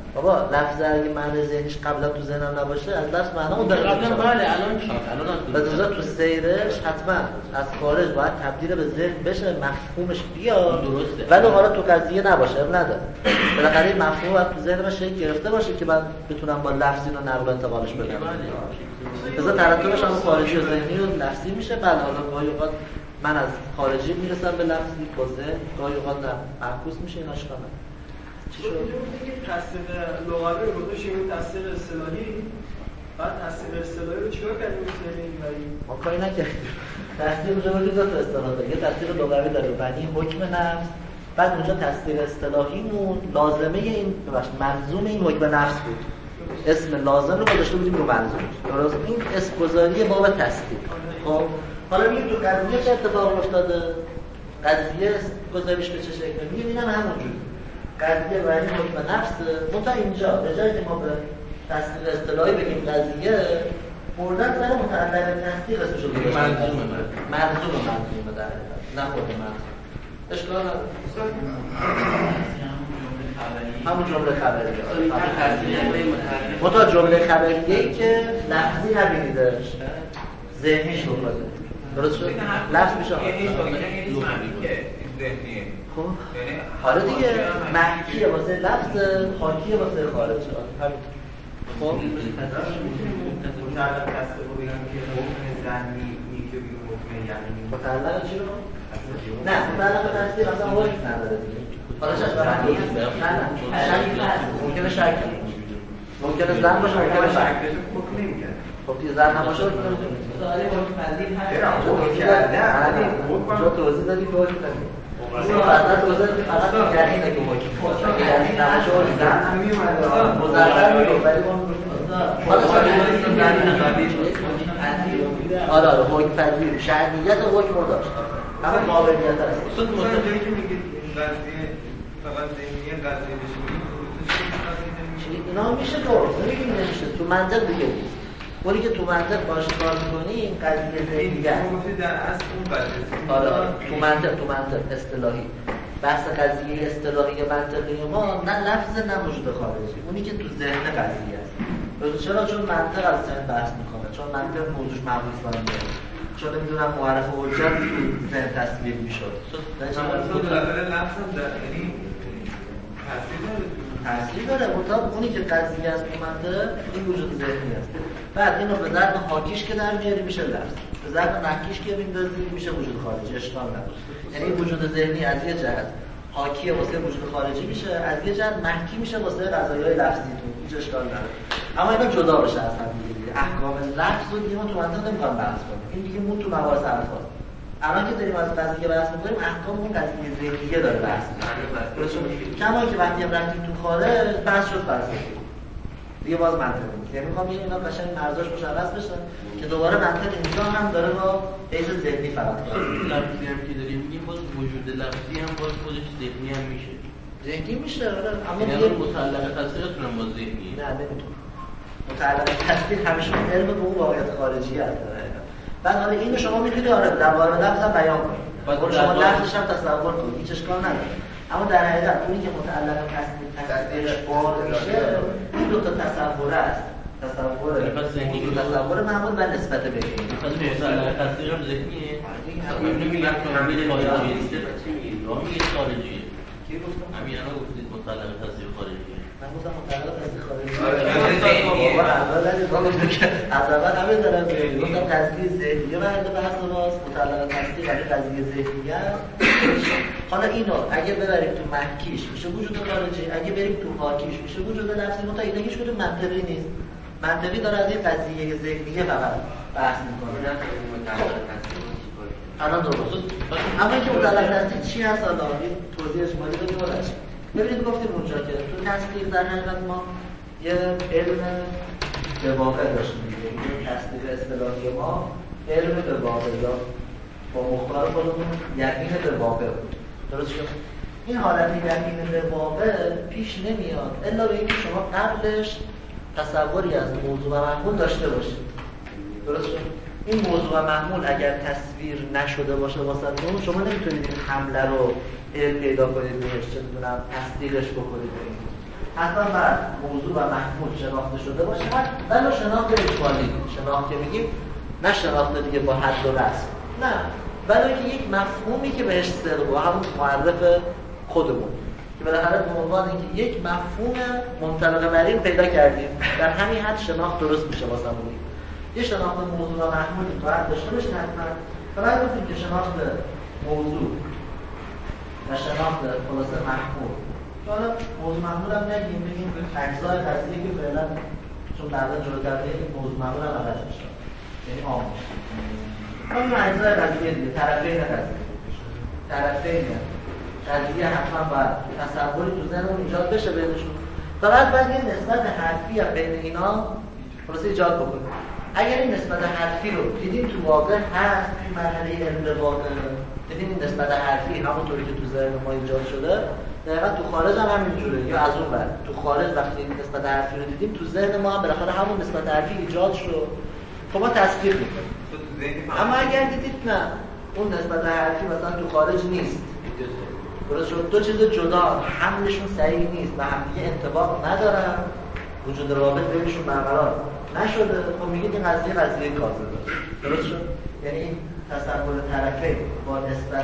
بابا لفظ اگه معنی ذهنیش قبلا تو ذهنم نباشه از لفظ معنا اون داره قبلا بله الان چی الان از تو سیرش حتما از خارج باید تبدیل به ذهن بشه مفهومش بیاد درسته ولی حالا تو قضیه نباشه نداره بالاخره این مفهوم باید تو ذهن من شکل گرفته باشه که من بتونم با لفظی رو نقل و انتقالش بدم بذار ترتیبش هم خارجی و ذهنی و لفظی میشه بله حالا گاهی اوقات من از خارجی میرسم به لفظی با ذهن گاهی اوقات نه معکوس میشه این اشکال نداره چی شد؟ دیگه تصدیق لغوی رو گذاشتیم این تصدیق اصطلاحی بعد تصدیق اصطلاحی رو چیکار کردیم می‌تونیم بریم ما کاری نکردیم تصدیق رو دو تا اصطلاح داره یه تصدیق لغوی داره معنی حکم نفس بعد اونجا تصدیق اصطلاحیمون لازمه این ببخشید منظوم این حکم نفس بود اسم لازم رو گذاشته بودیم رو منظوم درست این اسم گذاری باب تصدیق خب حالا میگیم تو قضیه چه اتفاقی افتاده قضیه گذاریش به چه شکلی میگیم اینم همونجوری قضیه برای حکم نفسه منتها اینجا به جایی که ما به تصدیق اصطلاحی بگیم قضیه بردن سر متعلق تصدیق اسمشو بگیم منظومه منظومه منظومه در نه خود منظوم اشکال نداره همون جمله خبریه منتها جمله خبریه‌ای که لفظی نبینیدش ذهنیش بکنه درست شد؟ لفظ میشه خب حالا دیگه محکیه واسه لفظ حاکیه واسه خارج همین خب متعلق تصدیق رو بگیم که حکم ذهنی نیکی و حکم یقینی متعلق چی رو؟ نه متعلق تصدیق اصلا حکم نداره دیگه حالا شاید برای نه نه شک هست ممکنه شک ممکنه زن باشه ممکنه شک حکم نمیگه خب دیگه زن نباشه حکم نمیگه سوالی حکم پذیر هست حکم کرده جو توضیح دادی که حکم نمیگه اون فقط توضیح دادی فقط یعنی نگه حکم یعنی نباشه حکم زن هم میومده مزرزر میگه ولی اون حالا آره آره حکم پذیر شرعیت حکم رو داشت اما قابلیت هست اصلا جایی که میگید قضیه فقط ذهنیه قضیه بشه اینا میشه درست نمیگیم نمیشه تو منطق دیگه نیست ولی که تو منطق باش کار میکنی این قضیه ذهنیه است در اصل اون قضیه آره تو منطق تو منطق اصطلاحی بحث قضیه اصطلاحی منطقی ما نه لفظ نه وجود خارجی اونی که تو ذهن قضیه است چرا چون منطق از ذهن بحث میکنه چون منطق موضوعش معروف کننده چون نمیدونم معرف حجت تو ذهن تصویر میشد تو بالاخره لفظ هم در یعنی تاثیر داره تاثیر داره مطابق اونی که قضیه است تو منطق این وجود ذهنی است بعد اینو به ضرب حاکیش که در میاری میشه لفظ به ضرب نحکیش که میندازی میشه وجود خارجی اشکال نداره یعنی وجود ذهنی از یه جهت حاکی واسه وجود خارجی میشه از یه جهت محکی میشه واسه قضایای لفظی تو هیچ اشکال نداره اما اینا جدا بشه از هم دیگه احکام لفظ رو دیگه ما تو منطق نمیخوام بحث کنیم این دیگه مون تو مباحث الفاظ الان که داریم از قضیه بحث می‌کنیم احکام اون قضیه ذهنیه داره بحث می‌کنیم کما که وقتی هم رفتیم تو خارج بحث شد فلسفی دیگه باز منطق نیست یعنی می‌خوام اینا قشنگ مرزاش مشخص بشه که دوباره منطق اینجا هم داره با بیس ذهنی فرق کنه لفظی هم که داریم میگیم باز وجود لفظی هم باز خودش ذهنی هم میشه ذهنی میشه آره اما یعنی دیگه متعلق تصدیقتون هم باز ذهنیه نه نمیتونه متعلق تصدیق همیشه علم به اون واقعیت خارجی هست بعد حالا اینو شما میتونید آره در واقع لفظ هم بیان کنید بعد شما لفظش هم تصور کنید هیچ اشکال نداره اما در حقیقت اونی که متعلق تصدیق تصدیقش بار میشه این دو تا تصور است تصور پس ذهنی دو تصور معمول و نسبت به این پس متعلق تصدیق هم ذهنیه همین میگن کامل خارجی نیست چی میگید راه میگید خارجیه کی گفتم همین الان گفتید متعلق تصدیق خارجیه من گفتم متعلق تصدیق خارجی از اول همه دارم گفتم قضیه ذهنیه بعد بحث ماست متعلق تصدیق یعنی قضیه ذهنیه حالا اینو اگه ببریم تو محکیش میشه وجود خارجی اگه بریم تو حاکیش میشه وجود لفظی متا اینا هیچ کدوم منطقی نیست منطقی داره از این قضیه ذهنیه فقط بحث میکنه الان درست اما اینکه متعلق تصدیق چی هست حالا این توضیح اجمالی رو می‌کنم ببینید گفتیم اونجا که تو تصدیق در حقیقت ما یه علم به واقع داشتیم این تصدیق اصطلاحی ما علم به واقع داشت با مخبر خودمون یقین به واقع بود درست شد این حالت یقین به واقع پیش نمیاد الا به اینکه شما قبلش تصوری از موضوع و محمول داشته باشید درست شد این موضوع و محمول اگر تصویر نشده باشه واسهتون شما نمیتونید این حمله رو علم پیدا کنید بهش چه میدونم تصدیقش بکنید حتما بعد موضوع و محمول شناخته شده باشه، ولی شناخت اجمالی، شناخت که میگیم نه شناخت دیگه با حد و رسم، نه، ولی که یک مفهومی که بهش صدق و همون معرف خودمون که بالاخره به عنوان اینکه یک مفهوم منطبق بر این پیدا کردیم، در همین حد شناخت درست میشه واسمون. یه شناخت موضوع و محمولی باید داشته باشیم حتما. فقط گفتیم که شناخت موضوع و شناخت خلاصه محمول، حالا موضوع محمول هم نگیم، بگیم اجزای قضیه که فعلا چون بعدا جلوتر میگیم موضوع محمول هم عوض میشه، یعنی عام میشه. همین اجزای قضیه دیگه، طرفین قضیه طرفین قضیه حتما باید تصوری تو ذهنمون ایجاد بشه بینشون. فقط باید یه نسبت حرفی هم بین اینا خلاصه ایجاد بکنیم. اگر این نسبت حرفی رو دیدیم تو واقع هست، توی مرحله علم واقع دیدیم این نسبت حرفی همونطوری که تو ذهن ما ایجاد شده، دقیقا تو خارج هم همینجوره، یا از اون بعد تو خارج وقتی این نسبت حرفی رو دیدیم تو ذهن ما هم بالاخره همون نسبت حرفی ایجاد شد، خب ما تصدیق میکنیم. اما اگر دیدید نه اون نسبت حرفی مثلا تو خارج نیست، درست شد، دو چیز جدا، حملشون صحیح نیست و همدیگه انطباق ندارن، وجود رابط بینشون برقرار نشده، خب میگید این قضیه قضیه کاذبه. درست شد؟ یعنی این تصور طرفین با نسبت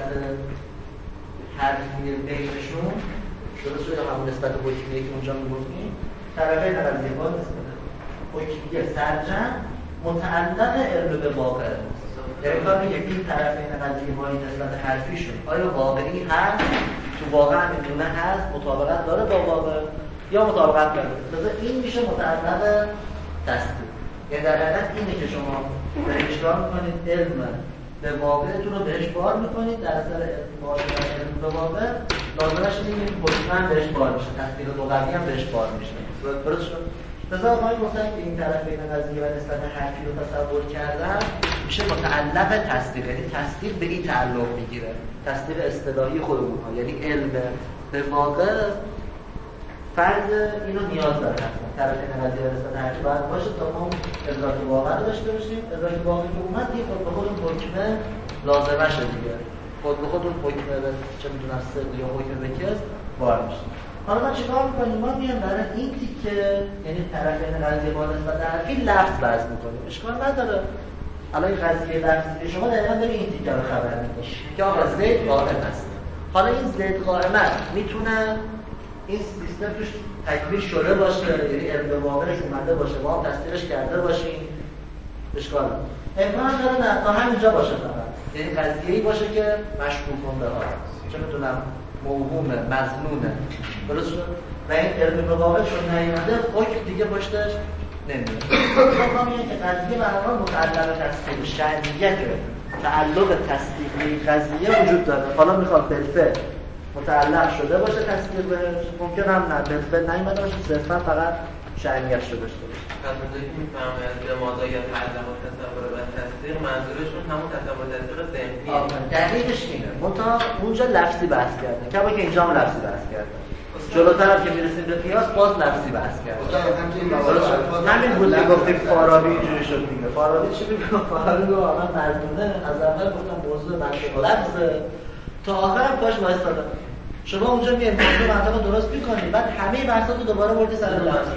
حرفی بینشون، درست شد، یا همون نسبت حکمیه که اونجا میگفتیم، طرفین قضیه با نسبت حکمیه سرجم متعلق علم به واقع. یعنی کار میگه این طرفین قضیه با این نسبت حرفیشون آیا واقعی هست، تو واقع هم این دونه هست، مطابقت داره با واقع یا مطابقت داره. مثلا این میشه متعلق تصدیق. یعنی در حقیقت اینه که شما بهش کار میکنید علم به واقعتون رو بهش بار میکنید، در اثر بار علم به واقع لازمش اینه که حکما بهش بار میشه، تصدیق لغوی هم بهش بار میشه. درست شد؟ مثلا ما گفتن که این طرفین قضیه و نسبت حرفی رو تصور کردن میشه متعلق تصدیق، یعنی تصدیق به این تعلق میگیره، تصدیق اصطلاحی خودمون ها، یعنی علم به واقع فرد اینو نیاز داره. حتما طرفین قضیه و نسبت حرفی باید باشه تا ما ادراک واقع رو داشته باشیم. ادراک واقعی که اومد دیگه خود به خود اون حکمه لازمه شد دیگه، خود به خود اون حکمه چه میدونم صدق یا حکم به کس بار میشه. حالا ما چیکار میکنیم؟ ما میایم برای این تیکه، یعنی طرفین قضیه با نسبت حرفی لفظ بحث میکنیم. اشکال نداره. الان این قضیه لفظی شما دقیقاً داره این تیکه رو خبر میدید که آقا زید قائم است. حالا این زید قائم است میتونه این سیستم توش تکمیل شده باشه، یعنی علم واقعش اومده باشه، ما هم تصدیقش کرده باشیم، اشکال نداره. امکان داره نه تا همینجا باشه فقط، یعنی قضیه‌ای باشه که مشکوک کننده ها، چه میدونم موهومه، مظنونه، درست شد؟ و این علم واقع چون نیومده حکم دیگه پشتش نمیاد. ما میگیم که قضیه به هر حال متعلق تصدیق، شأنیت تعلق تصدیقی قضیه وجود داره. حالا میخواد بالفعل متعلق شده باشه تصدیق بهش، ممکن هم نه بالفعل نیومده باشه، صرفا فقط شأنیت شده داشته باشه. قضیه که میفهمه از لماذا یا تعلق و تصور و تصدیق منظورشون همون تصور و تصدیق ذهنیه. آره دقیقش اینه. منتها اونجا لفظی بحث کرده. کما که اینجا هم لفظی بحث کرده. جلوتر هم که میرسیم به قیاس باز لفظی بحث کرده. همین بود که گفتیم فارابی اینجوری شد دیگه. فارابی چی میگه؟ فارابی رو آمد مردونه از اول گفتم موضوع منطق و لفظه تا آخر هم پاش وایساده. شما اونجا میای موضوع منطق رو درست می‌کنی، بعد همه بحثاتو دوباره وارد سر لفظ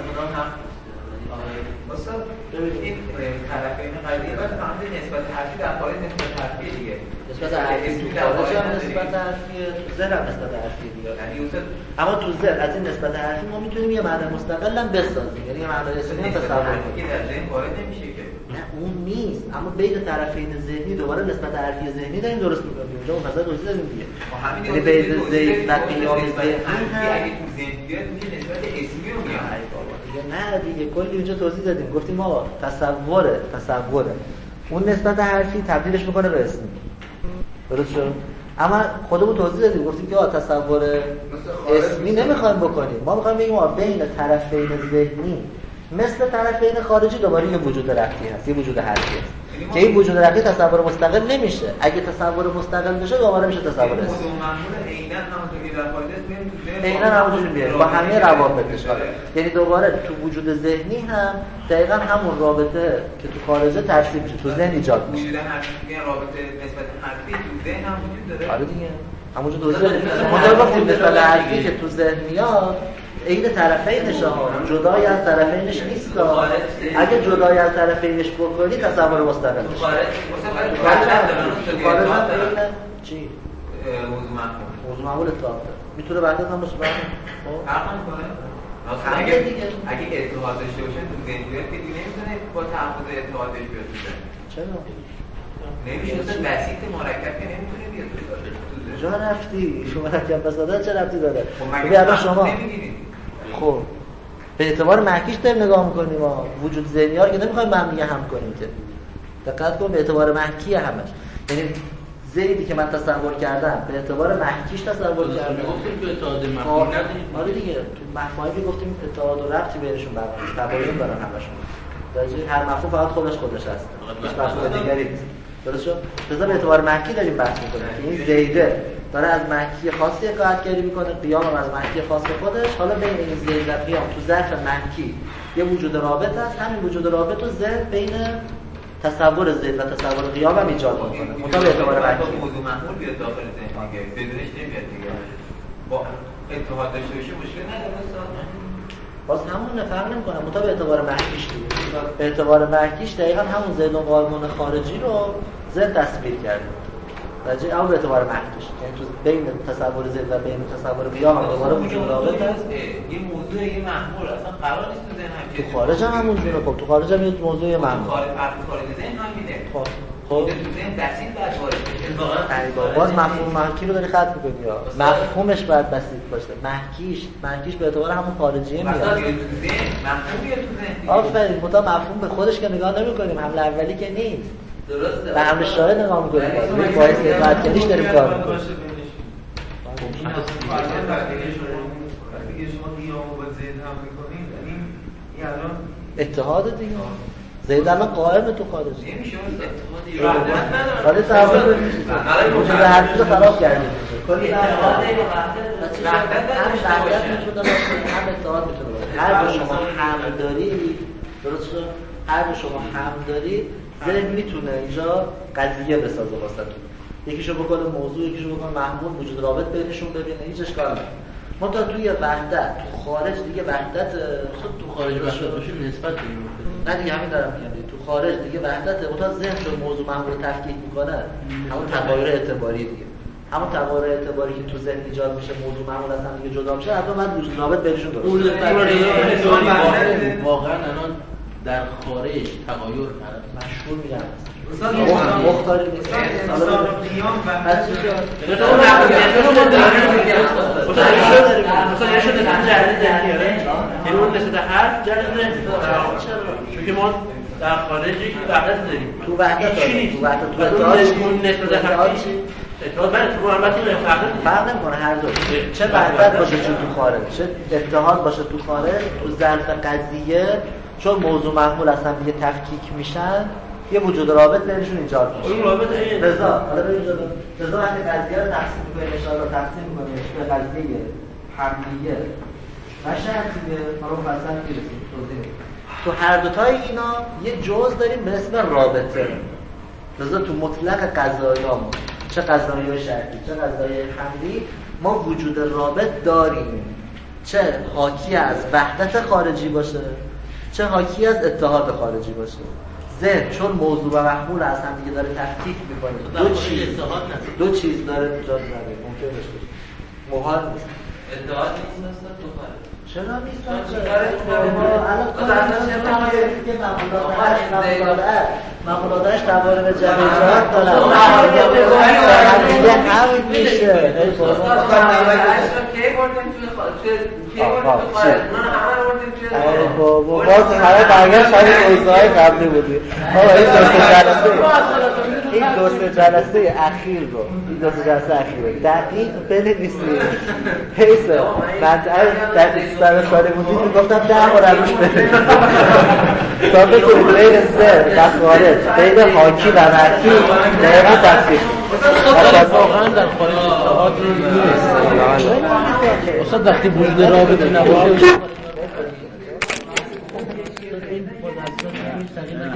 مثلا این طرفین قضیه بعد فهمید نسبت حرفی در خارج نسبت حرفی دیگه، نسبت حرفی تو خارج هم نسبت حرفی، تو ذهن هم نسبت حرفی دیگه. یعنی اما تو ذهن از این نسبت حرفی ما میتونیم یه معنی مستقل هم بسازیم، یعنی یه معنی اسمی تصور کنیم که در ذهن وارد نمیشه که نه اون نیست، اما بین طرفین ذهنی دوباره نسبت حرفی ذهنی داریم درست می‌کنیم. اونجا اون نظر درست داریم دیگه. یعنی بین ذهن و قیام ذهنی اگه تو ذهن بیاد میشه نسبت اسمی رو میاد. نه دیگه کلی اونجا توضیح دادیم، گفتیم ما تصوره تصوره اون نسبت حرفی تبدیلش میکنه به اسمی، درست شد؟ اما خودمون توضیح دادیم، گفتیم که تصور اسمی نمیخوایم بکنیم، ما میخوایم بگیم ما بین طرفین ذهنی مثل طرفین خارجی دوباره یه وجود ربطی هست، یه وجود حرفی هست که این وجود ربطی تصور مستقل نمیشه. اگه تصور مستقل بشه دوباره میشه تصور اسمی. عیناً همونطوری در خارج میاد، عیناً همونجوری میاد با همه روابطش. یعنی دوباره تو وجود ذهنی هم دقیقاً همون رابطه که تو خارجه ترسیم میشه، تو ذهن ایجاد میشه. وجود حرفی میگن رابطه نسبت حرفی تو ذهن هم وجود داره. آره دیگه همونجا توضیح دادیم. ما گفتیم نسبت حرفی که تو ذهن میاد عین طرفینش ها، جدای از طرفینش نیست. اگه جدای از طرفینش بکنی تصور مستقل میشه. خارج هم چی؟ موضوع محمول موضوع محمول اتحاد میتونه وحدت هم باشه. فرق میکنه؟ اگه اگه اتحاد داشته باشه تو ذهنیت که دیگه نمیتونه با تحفظ اتحادش بیاد تو ذهن. چرا؟ نمیشه مثلا بسیط مرکب که نمیتونه بیاد تو ذهن. جا رفتی شما مرکب بساده چه رفتی داره؟ خب الان شما خب به اعتبار محکیش داریم نگاه میکنیم ما وجود ذهنی ها رو که نمیخوایم با هم دیگه هم کنیم که دقت کن به اعتبار محکی همش، یعنی زیدی که من تصور کردم به اعتبار محکیش تصور کردم. گفتیم که اتحاد محکی نداریم. آره دیگه تو مفاهیمی گفتیم اتحاد و ربطی بینشون برقرار تباین دارن همشون. درجه هر مفهوم فقط خودش خودش هست. هیچ مفهوم دیگری نیست. درست شد؟ لذا به اعتبار محکی داریم بحث می‌کنیم که این زیده داره از محکی خاصی حکایتگری می‌کنه، قیام هم از محکی خاص خودش. حالا بین این زید و قیام تو ظرف محکی یه وجود رابط هست، همین وجود رابط و ذهن بین تصور زید و تصور قیام هم ایجاد می‌کنه. مطابق اعتبار محکی موضوع محمول بیاد داخل ذهن دیگه، بدونش نمیاد دیگه. با اتحاد داشته باشه مشکل نداره مثلا. باز همون فرق نمی‌کنه مطابق اعتبار محکیش دیگه. به اعتبار محکیش دقیقاً همون زید و قایمون خارجی رو ذهن تصویر کرده. درجه اول به اعتبار محکیش، یعنی تو بین تصور زید و بین تصور قیام هم دوباره وجود رابط هست. این موضوع یه محمول اصلا قرار نیست تو ذهن هم تو خارج هم همونجوره. خب تو خارج هم یه موضوع محمول. خارج خارج ذهن هم میده. خب خب تو ذهن بسیط باید وارد باز مفهوم محکی رو داری خط می‌کنی یا مفهومش باید بسیط باشه. محکیش محکیش به اعتبار همون خارجیه میاد. مثلا تو ذهن مفهوم میاد تو ذهن. آفرین، متا مفهوم به خودش که نگاه نمی‌کنیم، حمله اولی که نیست. درسته. به حمله شاهد نگاه می‌کنیم. این باعث قطعیش داریم کار می‌کنیم. وقتی شما قیامو با زید هم می‌کنید، یعنی این الان اتحاد دیگه. زید الان قائم تو خارج. نمیشه اتحادی وحدت نداره. ولی تعامل وجود هر چیز خراب کردیم. کلی اتحاد وحدت هم وحدت میتونه باشه، هم اتحاد میتونه باشه. هر دو شما هم داری، درست شد؟ هر دو شما هم داری، ذهن میتونه اینجا قضیه بسازه واسهتون. یکیشو بکنه موضوع، یکیشو بکنه محمول، وجود رابط بینشون ببینه، هیچ اشکال نداره. منتها توی وحدت، تو خارج دیگه وحدت خب تو خارج وحدت باشه نسبت به این نه دیگه همین دارم میگم، تو خارج دیگه وحدت منتها ذهن چون موضوع محمول تفکیک میکنه، همون تغایر اعتباری دیگه. همون تغایر اعتباری که تو ذهن ایجاد میشه، موضوع معمول از هم دیگه جدا میشه، حتما من وجود رابط بینشون درست واقعا الان در خارج تغایر مشهور میگن مختاری نیست. انسان قیام و مثلا شده جریان ذهنیه، یعنی اون نسبت حرف جریان ذهنی. چون که ما در خارج یک وحدت داریم. تو وحدت داریم. تو وحدت تو اتحاد نسبت حرف اتحاد من تو البته فرق نمیکنه هر دو. چه وحدت باشه چه تو خارج، چه اتحاد باشه تو خارج، تو ظرف قضیه چون موضوع محمول از هم دیگه تفکیک میشن، یه وجود رابط بینشون ایجاد میشه. اون رابط این رضا حالا ببین رضا وقتی قضیه رو تقسیم می‌کنه، ان شاء الله تقسیم می‌کنه به قضیه حملیه و شرطیه، حالا مفصل می‌رسیم توضیح. تو هر دو تای اینا یه جزء داریم به اسم رابطه. رضا تو مطلق قضایامون، چه قضایای شرطی چه قضایای حملی، ما وجود رابط داریم، چه حاکی از وحدت خارجی باشه چه حاکی از اتحاد خارجی باشه. ذهن چون موضوع و محمول از هم دیگه داره تفکیک میکنه، دو چیز دو چیز داره ایجاد میکنه، ممکن باشه محال نیست. اتحاد نیست اصلا تو خارج. چرا نیست؟ الان کاری که مقولاتش درباره به جبهات دارن. دیگه همین میشه. ای بابا باز همه برگشت همین اوضاع قبلی بودی. آقا این دو سه جلسه این دو سه جلسه اخیر رو این دو سه جلسه اخیر دقیق بنویسید. حیث من در سر سالی بودید میگفتم ده بار روش بنویسید تا بکنید بین ذهن و خارج، بین حاکی و محکی دقیقا تفکیک. واقعا در خارج اتحاد نیست. اصلا وقتی وجود رابطه نباشه